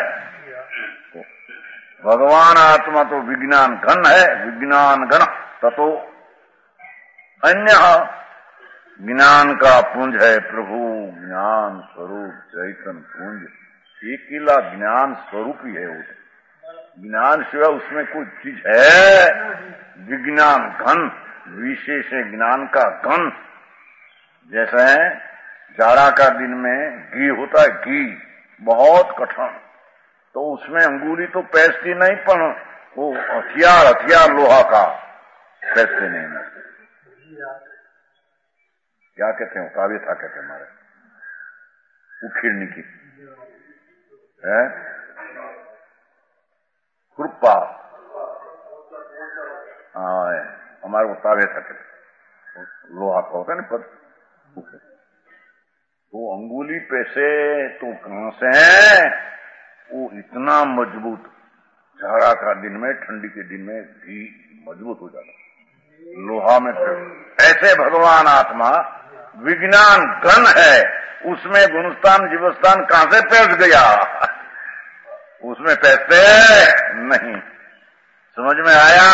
भगवान आत्मा तो विज्ञान घन है, विज्ञान घन ततो अन्य ज्ञान का पुंज है प्रभु, ज्ञान स्वरूप चैतन्य पुंज, अकेला ज्ञान स्वरूप ही है वो। ज्ञान सिवा उसमें कोई चीज है? विज्ञान घन, विशेष ज्ञान का घन। जैसे जाड़ा का दिन में घी होता है, घी बहुत कठिन, तो उसमें अंगूरी तो पैसती नहीं, पर वो हथियार हथियार लोहा का पैसते नहीं है। क्या कहते हैं? काव्य था कहते हैं हमारे, उखिड़नी की है, खुरपा, हाँ हमारे को तावे था कहते, लोहा का होता है ना पद, तो अंगुली पे से तो कहां से है, वो इतना मजबूत, जाड़ा का दिन में, ठंडी के दिन में घी मजबूत हो जाता, लोहा में। ऐसे भगवान आत्मा विज्ञान घन है, उसमें गुणस्थान जीवस्थान कहां से पैस गया? उसमें पैसते नहीं। समझ में आया?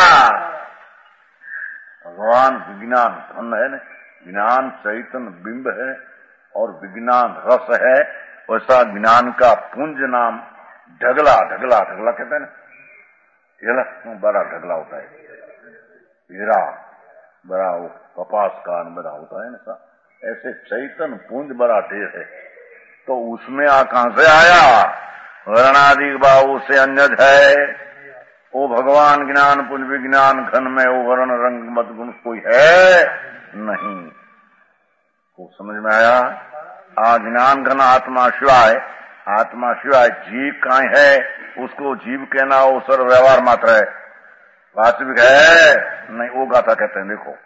भगवान विज्ञान घन है न, ज्ञान चैतन्य बिंब है और विज्ञान रस है। वैसा ज्ञान का पुंज नाम ढगला, ढगला ढगला कहते हैं ना, ढगला बड़ा ढगला होता है, हीरा बड़ा, वो कपास का बड़ा होता है ना, ऐसे चैतन्य पुंज बड़ा ढेर है। तो उसमें आ कहां से आया? वर्णादि भाव से अन्यज है। वो भगवान ज्ञान पुंज विज्ञान घन में वो वर्ण रंग मत गुण कोई है नहीं। तो समझ में आया? आ ज्ञान घन आत्मा शिवाय, आत्मा शिवाय जीव कहां है? उसको जीव कहना वो सर्व व्यवहार मात्र है, वास्तविक है नहीं। वो गाथा कहते हैं, देखो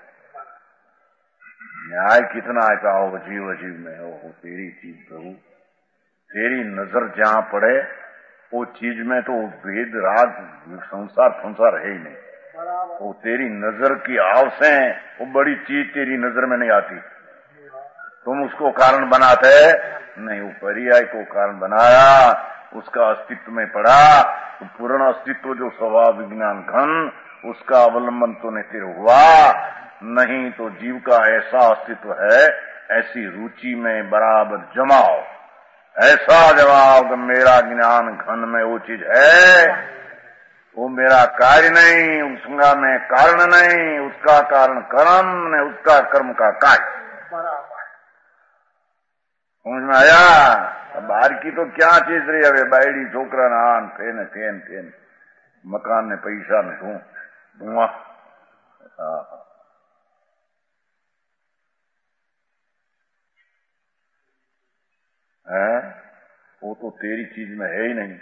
न्याय कितना है, पाओ जीव जीव में हो, हो तेरी चीज प्रभु, तेरी नजर जहां पड़े वो चीज में तो भेद राग संसार संसार है ही नहीं। वो तेरी नजर की आव से वो बड़ी चीज तेरी नजर में नहीं आती, तुम उसको कारण बनाते नहीं, वो पर्याय को कारण बनाया, उसका अस्तित्व में पड़ा, तो पूर्ण अस्तित्व जो स्वभाव विज्ञान घन, उसका अवलंबन तो नहीं हुआ नहीं। तो जीव का ऐसा अस्तित्व है, ऐसी रुचि में बराबर जमाओ, ऐसा जवाब मेरा ज्ञान घन में वो चीज है, वो मेरा कार्य नहीं, उसका मैं कारण नहीं, उसका कारण कर्म नहीं, उसका कर्म का कार्य। समझ में आया? बाहर की तो क्या चीज रही है, बायड़ी छोकरा नान फेन फेन फेन, मकान ने पैसा ने धू धुआं, है वो तो तेरी चीज में है ही नहीं।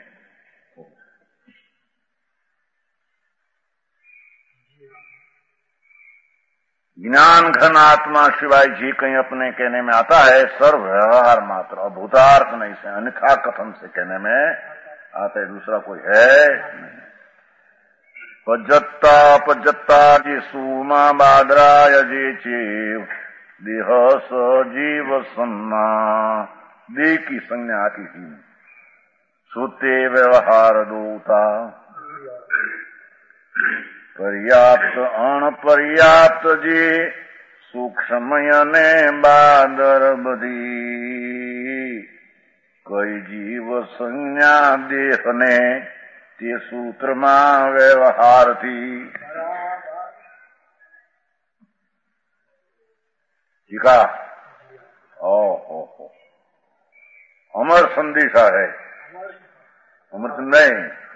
ज्ञान घन आत्मा शिवाय जी कहीं अपने कहने में आता है, सर्व व्यवहार मात्र, अभूतार्थ नहीं से, अनिखा कथन से कहने में आता है, दूसरा कोई है नहीं। पजत्ता पजत्ता जी सूमा बादराय जी चीव देह सजीव सन्ना, देह की संज्ञा आती थी, सोते व्यवहार दूता, पर्याप्त अणपर्याप्त जी सूक्ष्मयने बादर बधी, कई जीव संज्ञा देह ने ते सूत्र में व्यवहार थी। ठीक है? ओ हो हो अमर संदेशा है, अमर संदेश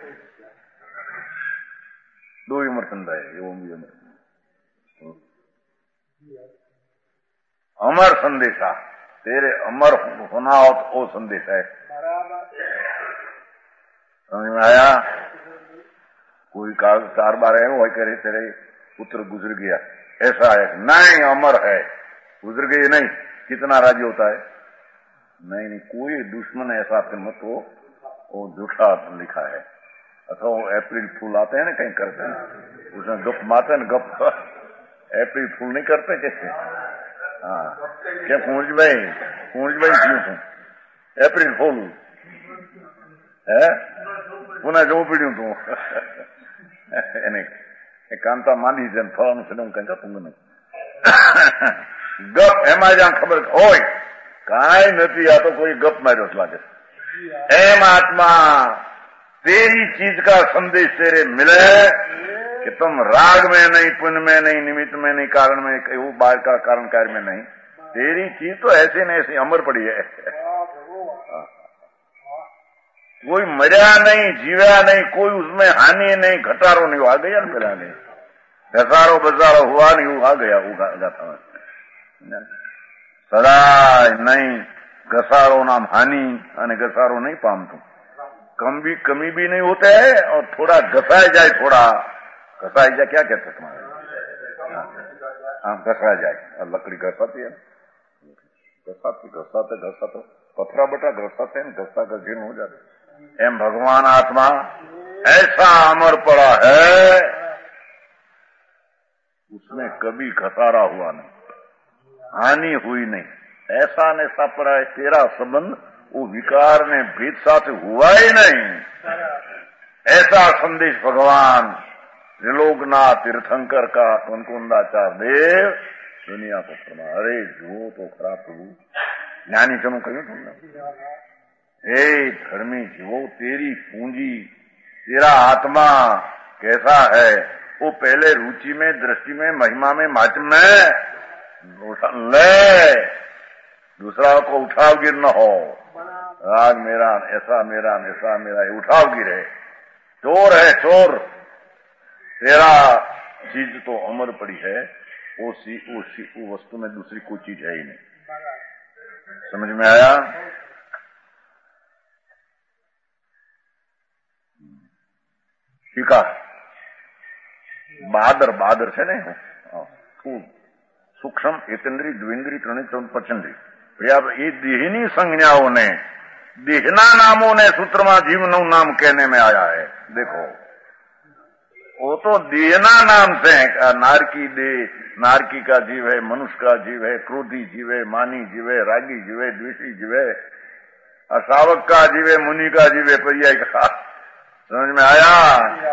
दो ही अमर संदेश है, वो भी अमर अमर संदेशा, तेरे अमर होना हो तो वो संदेश है। समझ में आया? कोई कागज चार बार है वो करे तेरे पुत्र गुजर गया, ऐसा है नहीं, अमर है, गुजर गए नहीं, कितना राजी होता है? नहीं नहीं, कोई दुश्मन ऐसा फिर मत हो, वो झूठा लिखा है। अथवा वो अप्रैल फूल आते हैं ना कहीं करते हैं, उसमें गप मारते हैं, गप अप्रैल फूल नहीं करते कैसे? हाँ क्या पूंज भाई, पूंज भाई क्यों तुम अप्रैल फूल है पुनः जो पीड़ू तू એને કાંતા માની છે ફળાનું છે હું કઈ કતું નહીં ગપ એમાં જ્યાં ખબર હોય કાંઈ નથી, આ તો કોઈ ગપ માર્યો લાગે। એમ આત્मा तेरी चीज का संदेश तेरे मिले कि तुम राग में नहीं, पुण्य में नहीं, निमित्त में नहीं, कारण में कहीं बाहर का कारण कार्य में नहीं, तेरी चीज तो ऐसे नहीं ऐसी अमर पड़ी है। कोई मरा नहीं, जीवा नहीं, कोई उसमें हानि नहीं, घटारो नहीं, आ गया ना पेला नहीं, घसारो बजारो हुआ नहीं, वो आ गया उगा था सदा नहीं, घसारो नाम हानि અને घसारो नहीं पामतू, कम भी कमी भी नहीं होता है, और थोड़ा घसाए जाए, थोड़ा घसाए जाए, क्या कहते तुम्हारे? हाँ घसा जाए, लकड़ी घसाती है, घसाती घसाते घसाते पथरा बटा घसाते हैं, घसा का जीर्ण हो जाते। एम भगवान आत्मा ऐसा अमर पड़ा है, उसमें कभी घसारा हुआ नहीं, हानि हुई नहीं, ऐसा ने सा पड़ा है। तेरा संबंध वो विकार ने भेद साथ हुआ ही नहीं, ऐसा संदेश भगवान त्रिलोकनाथ तीर्थंकर का कनकुंदाचार्य देव दुनिया को फरमा। अरे जो तो खरा प्रभु ज्ञानी जनों कहूं तुमने, हे धर्मी जीवो, तेरी पूंजी, तेरा आत्मा कैसा है, वो पहले रुचि में, दृष्टि में, महिमा में, माध्यम में ले, दूसरा को उठाव गिर न हो, राग मेरा ऐसा मेरा ऐसा मेरा, उठाव गिरे, चोर है चोर, तेरा चीज तो अमर पड़ी है, वो सी वो सी वो वस्तु में दूसरी कोई चीज है ही नहीं। समझ में आया? ठीक है, बहादुर बहादुर से नहीं हो, सूक्ष्म एकेंद्री द्विंद्री त्रिणी पचंद्री, ये देहनी संज्ञाओं ने, देहना नामों ने सूत्र में जीव नु नाम कहने में आया है। देखो वो तो देहना नाम से है, नारकी देह, नारकी का जीव है, मनुष्य का जीव है, क्रोधी जीव है, मानी जीव है, रागी जीव है, द्वेषी जीव है, अशावक का जीव है, मुनि का जीव है, पर्याय का। समझ में आया?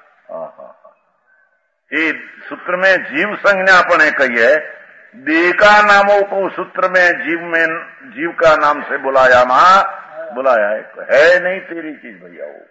ये सूत्र में जीव संज्ञापन है कही है, देह का नामों को सूत्र में जीव में जीव का नाम से बुलाया, मां बुलाया है, है नहीं तेरी चीज भैया, वो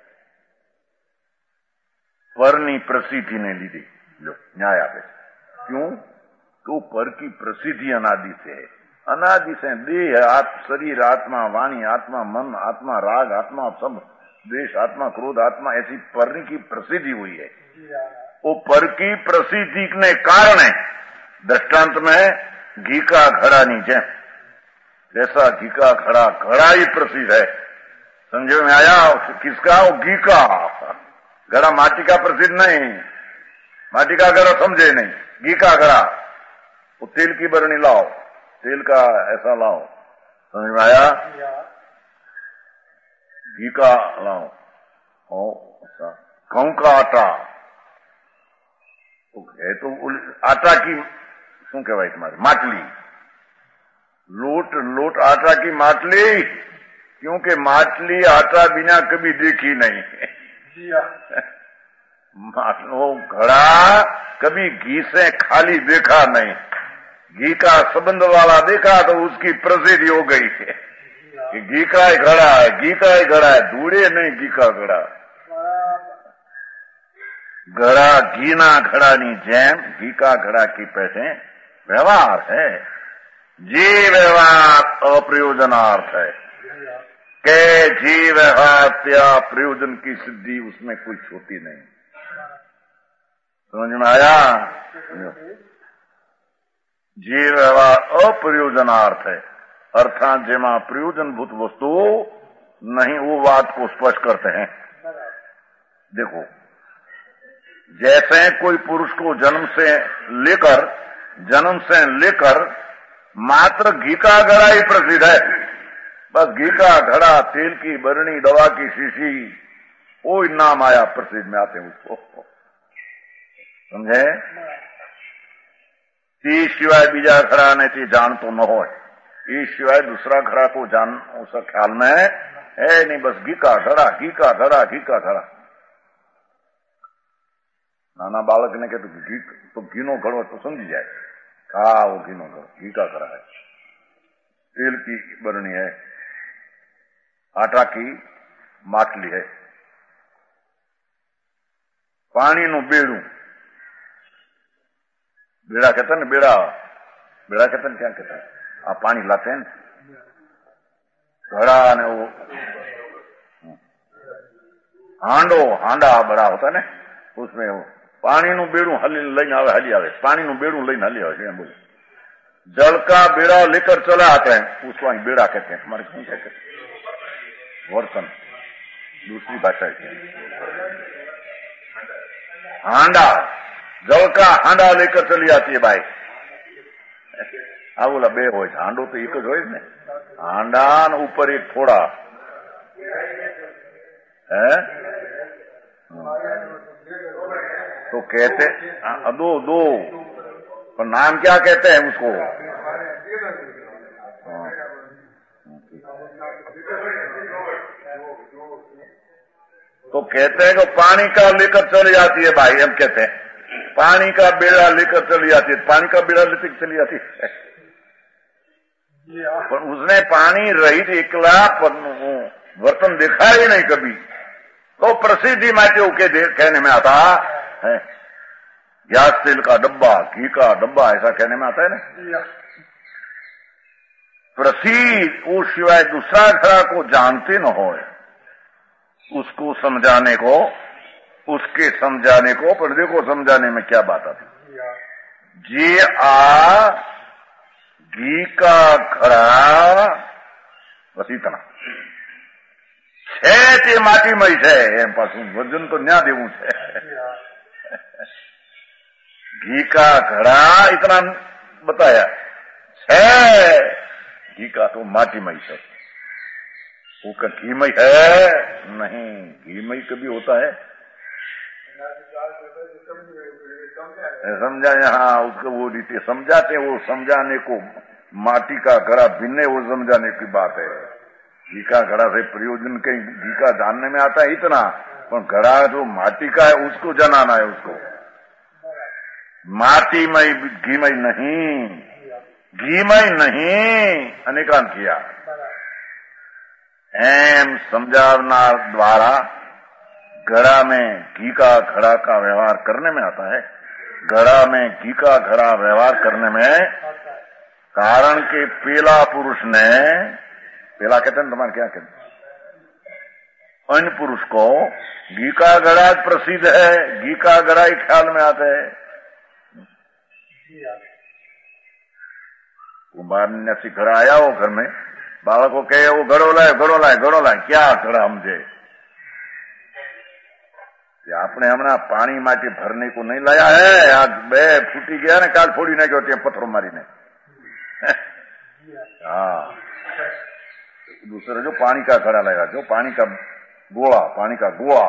पરની प्रसिद्धि ने ली दी। लो न्याय आपे, क्यों? तो पर की प्रसिद्धि अनादि से है, अनादि से देह, आत्म, शरीर, आत्मा, वाणी, आत्मा, मन, आत्मा, राग, आत्मा, सब द्वेष, आत्मा, क्रोध, आत्मा, ऐसी पर की प्रसिद्धि हुई है। वो पर की प्रसिद्धि ने कारण है, दृष्टांत में घी का घड़ा नीचे, जैसा घी का घड़ा, घड़ा ही प्रसिद्ध है। समझ में आया? किसका? वो घी का घड़ा, माटी का प्रसिद्ध नहीं, माटी का घड़ा समझे नहीं, घी का घड़ा। वो तेल की बरनी लाओ, तेल का ऐसा लाओ, समझ में आया? घी का लाओ, गेहूं का आटा है तो आटा की શું કહેવાય તમારે માટલી, लोट लोट आटा की માટલી, क्योंकि માટલી आटा बिना कभी देखी नहीं, वो घड़ा कभी घी से खाली देखा नहीं, घी का संबंध वाला देखा तो उसकी प्रसिद्धि हो गई कि घी का ही घड़ा है, घी का ही घड़ा है, धूड़े नहीं घी का घड़ा। घड़ा घीना घड़ा नी जैम, घी का घड़ा की पैसे व्यवहार है, जी व्यवहार अप्रयोजनार्थ है, के जी व्यवहार त्या प्रयोजन की सिद्धि उसमें कुछ होती नहीं। समझ में आया? જે વ્યવહાર અપ્રયોજનાર્થ है अर्थात જેમાં प्रयोजनभूत वस्तु नहीं, वो बात को स्पष्ट करते हैं। देखो, जैसे कोई पुरुष को जन्म से लेकर जन्म से लेकर मात्र घी का घड़ा ही प्रसिद्ध है, बस घी का घड़ा, तेल की बरनी, दवा की शीशी, वो नाम आया प्रसिद्ध में आते हैं उसको, समझे? તે સિવાય બીજા ઘડા ને તે જાણતો ન હોય, એ સિવાય दूसरा घड़ा को जान उस ख्याल में है नहीं, बस घी का घड़ा, घी का घड़ा, घी का घड़ा। नाना बालक ने कहते घी तो घी नो घड़ो तो समझी जाए, हा वो घी नो घड़ो, घी का घड़ा है, तेल की बरनी है, आटा की માટલી है, पानी नु बेड़ू, बेड़ा कहते हैं, बेड़ा बेड़ा कहते हैं, क्या कहते हैं, आप पानी लाते हैं, घड़ा ने वो हांडो, हांडा बड़ा होता है ना, उसमें वो पानी नु बेड़ू हली लઈને આવે, हली आवे, पानी नु बेड़ू लઈને हली आवे, बोले जल का बेड़ा लेकर चला आते हैं, उसको અહીં बेड़ा कहते हैं, हमारे कहीं कहते हैं वर्तन, दूसरी भाषा है। हांडा, जल का हांडा लेकर चली आती है भाई, आ बोला बे हो, हांडो तो एक ज हो ने, हांडा ऊपर एक थोड़ा है, तो कहते आ, दो दो, पर नाम क्या कहते हैं उसको? तो कहते हैं कि पानी का लेकर चली जाती है भाई, हम कहते हैं पानी का बेड़ा लेकर चली जाती है, पानी का बेड़ा लेकर चली जाती है, पर उसने पानी रहित एकला बर्तन देखा ही नहीं कभी, तो प्रसिद्धि माटे के कहने में आता है, गैस तेल का डब्बा, घी का डब्बा, ऐसा कहने में आता है ना। प्रसिद्ध वो सिवाय दूसरा घड़ा को जानते न हो, उसको समझाने को, उसके समझाने को, पर देखो समझाने में क्या बात आती, जे आ घी का घड़ा, बस इतना है, ते माटीमय है, एम पासू वजन तो न्या देवू है, घी का घड़ा इतना बताया है, घी का तो माटीमय है, वो का घीमय है नहीं, घीमय कभी होता है समझा, यहाँ उसको वो रीति समझाते, वो समझाने को माटी का घड़ा भिन्न, वो समझाने की बात है। घी का घड़ा से प्रयोजन कहीं घी का जानने में आता है इतना, पर घड़ा जो माटी का है उसको जनाना है, उसको माटीमय घीमय नहीं, घीमय नहीं, अनेकांत किया एम समझावना द्वारा घड़ा में घी का घड़ा का व्यवहार करने में आता है, घड़ा में घी का घड़ा व्यवहार करने में, कारण के पहला पुरुष ने, पहला कहते हैं तुम्हारे क्या कहते हैं, अन्य पुरुष को घी का घड़ा प्रसिद्ध है, घी का घड़ा ही ख्याल में आता है। कुमार ने घड़ा आया वो घर में, बालक को कहे वो घड़ो लाए, घड़ो लाए, घड़ो लाए, क्या घड़ा समझे, आपने हमने पानी माटी भरने को नहीं लाया है, आज बे फूटी गया ने, काल फोड़ी नहीं होती है पत्थरों मारी ने, हाँ दूसरा जो पानी का घड़ा लाएगा, जो पानी का गोला, पानी का गोला,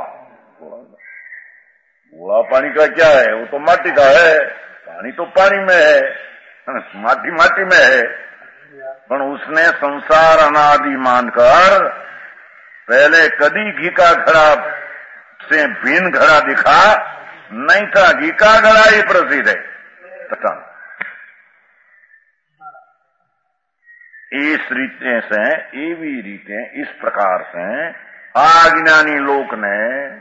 गोला पानी का क्या है, वो तो माटी का है, पानी तो पानी में है, माटी माटी में है, पर उसने संसार अनादि मानकर पहले कभी घी का घड़ा से भिन्न घड़ा दिखा नहीं था, घी का घड़ा ही प्रसिद्ध है तथा। इस रीते से, एवी रीते, इस प्रकार से अज्ञानी लोक ने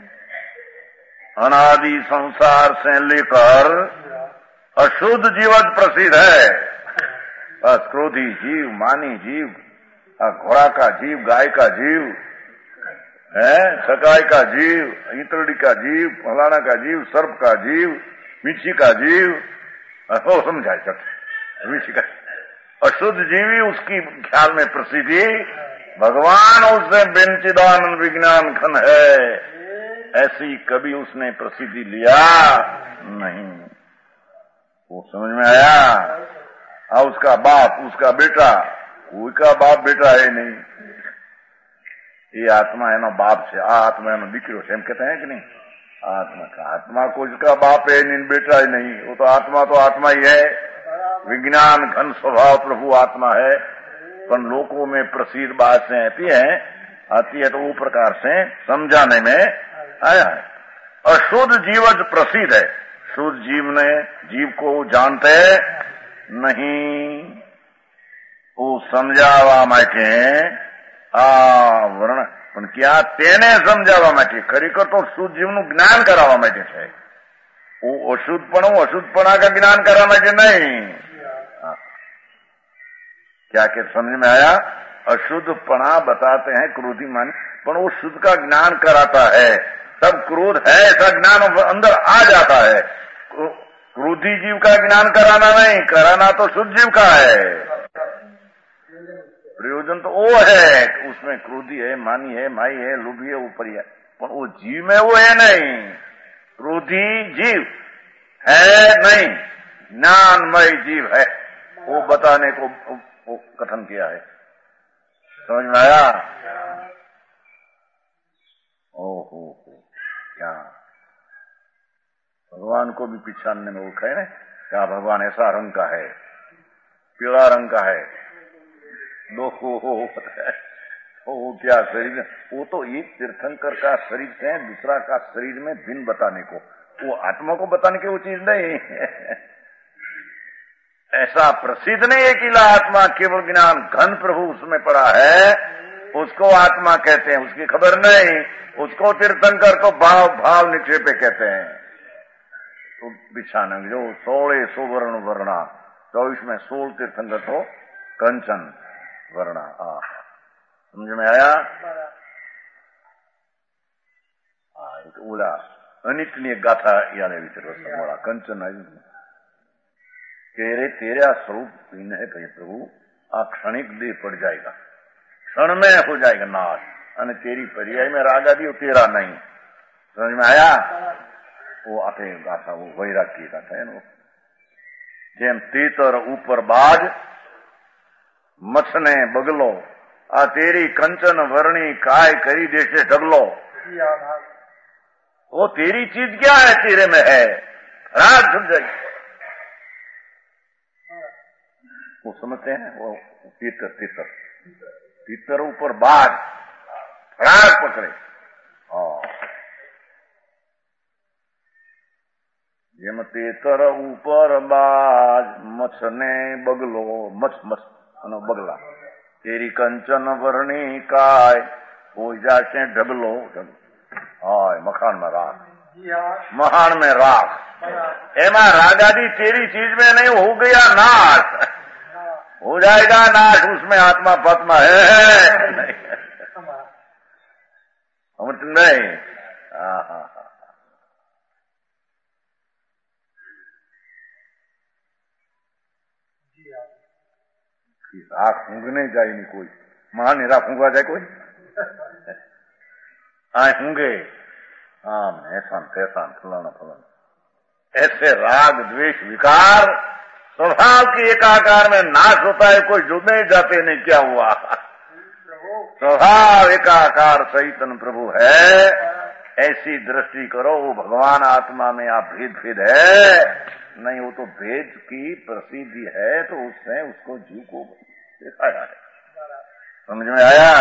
अनादि संसार से लेकर अशुद्ध जीवन प्रसिद्ध है, बस क्रोधी जीव, मानी जीव, घोड़ा का जीव, गाय का जीव है, सगाई का जीव, ईतड़ी का जीव, फलाना का जीव, सर्प का जीव, मिर्ची का जीव, वो समझाए चट विष का अशुद्ध जीवी उसकी ख्याल में प्रसिद्धि, भगवान उससे बिनचिदानंद विज्ञान खन है, ऐसी कभी उसने प्रसिद्धि लिया नहीं। वो समझ में आया? हाँ, उसका बाप उसका बेटा, कोई का बाप बेटा है नहीं। ये आत्मा है ना बाप से, आ आत्मा है ना दिक्रो से, हम कहते हैं कि नहीं? आत्मा का आत्मा को इसका बाप है नहीं, बेटा ही नहीं। वो तो आत्मा तो आत्मा ही है, विज्ञान घन स्वभाव प्रभु आत्मा है। पर लोगों में प्रसिद्ध बात से आती है आती है तो वो प्रकार से समझाने में आया है। अशुद्ध जीवज प्रसिद्ध है, शुद्ध जीव ने जीव को जानते नहीं। वो समझावा માટે આ વર્ણ પણ ક્યાં તેને સમજાવવા માટે, ખરેખર તો શુદ્ધ જીવનું જ્ઞાન કરાવવા માટે છે। वो अशुद्धपणा अशुद्धपणा का ज्ञान करवा માટે नहीं। क्या क्या समझ में आया? अशुद्धपणा बताते हैं क्रोधी मान, पर वो शुद्ध का ज्ञान कराता है। तब क्रोध है ऐसा ज्ञान अंदर आ जाता है। क्रोधी जीव का ज्ञान कराना नहीं, कराना तो शुद्ध जीव का है। प्रयोजन तो वो है, उसमें क्रोधी है, मानी है, माई है, लोभी है, ऊपरी है, पर वो जीव में वो है नहीं। क्रोधी जीव है नहीं, ज्ञानमय जीव है, वो बताने को वो कथन किया है। समझ में आया? ओहो क्या भगवान को भी पिछानने में वो कहे ना, क्या भगवान ऐसा रंग का है, पीला रंग का है, दो हो हो पता है वो क्या शरीर में, वो तो एक तीर्थंकर का शरीर से दूसरा का शरीर में भिन्न बताने को, वो आत्मा को बताने की वो चीज नहीं। ऐसा प्रसिद्ध नहीं है कि ला आत्मा केवल ज्ञान घन प्रभु उसमें पड़ा है, उसको आत्मा कहते हैं, उसकी खबर नहीं। उसको तीर्थंकर तो भाव भाव निक्षेपे कहते हैं। तो बिछाना जो सोलह सुवर्ण वर्णा, चौबीस में सोल तीर्थंकर तो कंचन वर्णा। आ समझ में आया? हाँ, एक ओला अनितनी गाथा याद है विचार कंचन आई तेरे तेरा स्वरूप इन है प्रभु, आ क्षणिक देह पड़ जाएगा, क्षण में हो जाएगा नाश, અને तेरी पर्याय में राग आदि वो तेरा नहीं। समझ में आया? वो आते गाथा वो वैराग की गाथा है ना, જેમ તેતર ઉપર બાજ મથને બગલો, આ તેરી કંચન વર્ણી काय કરી દેશે ઢગલો। वो तेरी चीज क्या है, तेरे में है, राग छुट जाएगी। वो समझते हैं वो तीतर तीतर तीतर ऊपर बाज राग पकड़े। જેમ તેતર ઉપર બાજ મચ્છને બગલો, મચ્છ મચ્છ અને બગલા, તેરી કંચન વર્ણી काय हो जाશે ઢગલો ઢગલો। हाय मखान में राग, महान में राग, एमा रागादी तेरी चीज में नहीं, हो गया नाश, हो जाएगा नाश, उसमें आत्मा पत्मा है नहीं, समझ नहीं? हाँ हाँ हाँ, राख ऊँगने जाए नहीं कोई, महान राख ऊँगा जाए कोई? आए होंगे आम ऐसा तैसा फलाना फलाना, ऐसे राग द्वेष विकार स्वभाव की एकाकार में नाश होता है, कोई जुड़ने जाते नहीं। क्या हुआ? स्वभाव एकाकार चैतन्य प्रभु है, ऐसी दृष्टि करो। वो भगवान आत्मा में आप भेद भेद है नहीं, वो तो भेद की प्रसिद्धि है, तो उसने उसको जीव को दिखाया है। समझ में आया?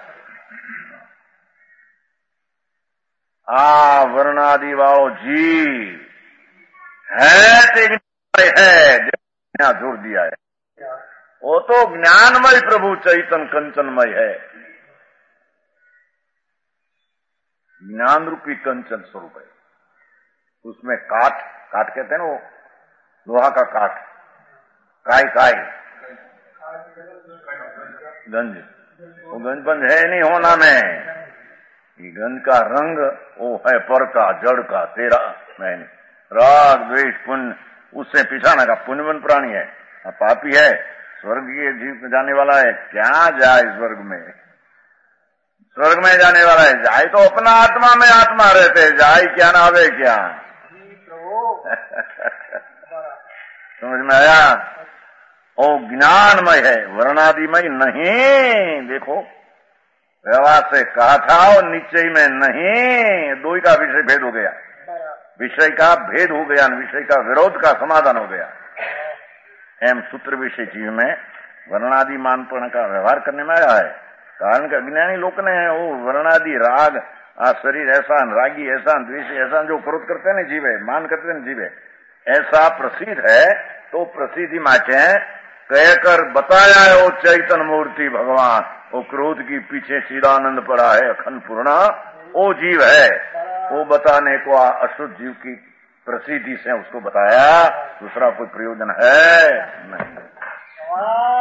आ वर्णादि वालो जीव है है यहाँ जोड़ दिया है, वो तो ज्ञानमय प्रभु चैतन्य कंचनमय है, ज्ञान रूपी कंचन स्वरूप है। उसमें काठ काठ कहते हैं ना, वो लोहा का काठ, काय काय गंज, वो गंजबंज है नहीं होना में, ये गंज का रंग वो है पर का जड़ का तेरा मैंने राग द्वेष पुण्य, उससे पिछाना का पुण्यवन प्राणी है, पापी है, स्वर्गीय जीव जाने वाला है, क्या जाए स्वर्ग में? स्वर्ग में जाने वाला है, जाए तो अपना आत्मा में आत्मा रहते, जाए क्या ना आवे क्या? समझ में आया? ओ ज्ञानमय है, वर्णादिमय नहीं। देखो व्यवहार से कहा था और निश्चय में नहीं, दो ही का विषय भेद हो गया, विषय का भेद हो गया, विषय का विरोध का समाधान हो गया। एम सूत्र विषय जीव में वर्णादि मानपण का व्यवहार करने में आया है। कारण के अज्ञानी लोग ने वो वर्णादि राग, आ शरीर ऐसा, रागी ऐसा, द्वेष ऐसा जो क्रोध करते हैं जीव है, मान करते हैं जीव है, ऐसा प्रसिद्ध है। तो प्रसिद्धि माचे कहकर बताया है वो चैतन्य मूर्ति भगवान, वो क्रोध की पीछे चिदानंद पड़ा है अखंड पूर्णा, वो जीव है। वो बताने को अशुद्ध जीव की प्रसिद्धि से उसको बताया, दूसरा कोई प्रयोजन है नहीं।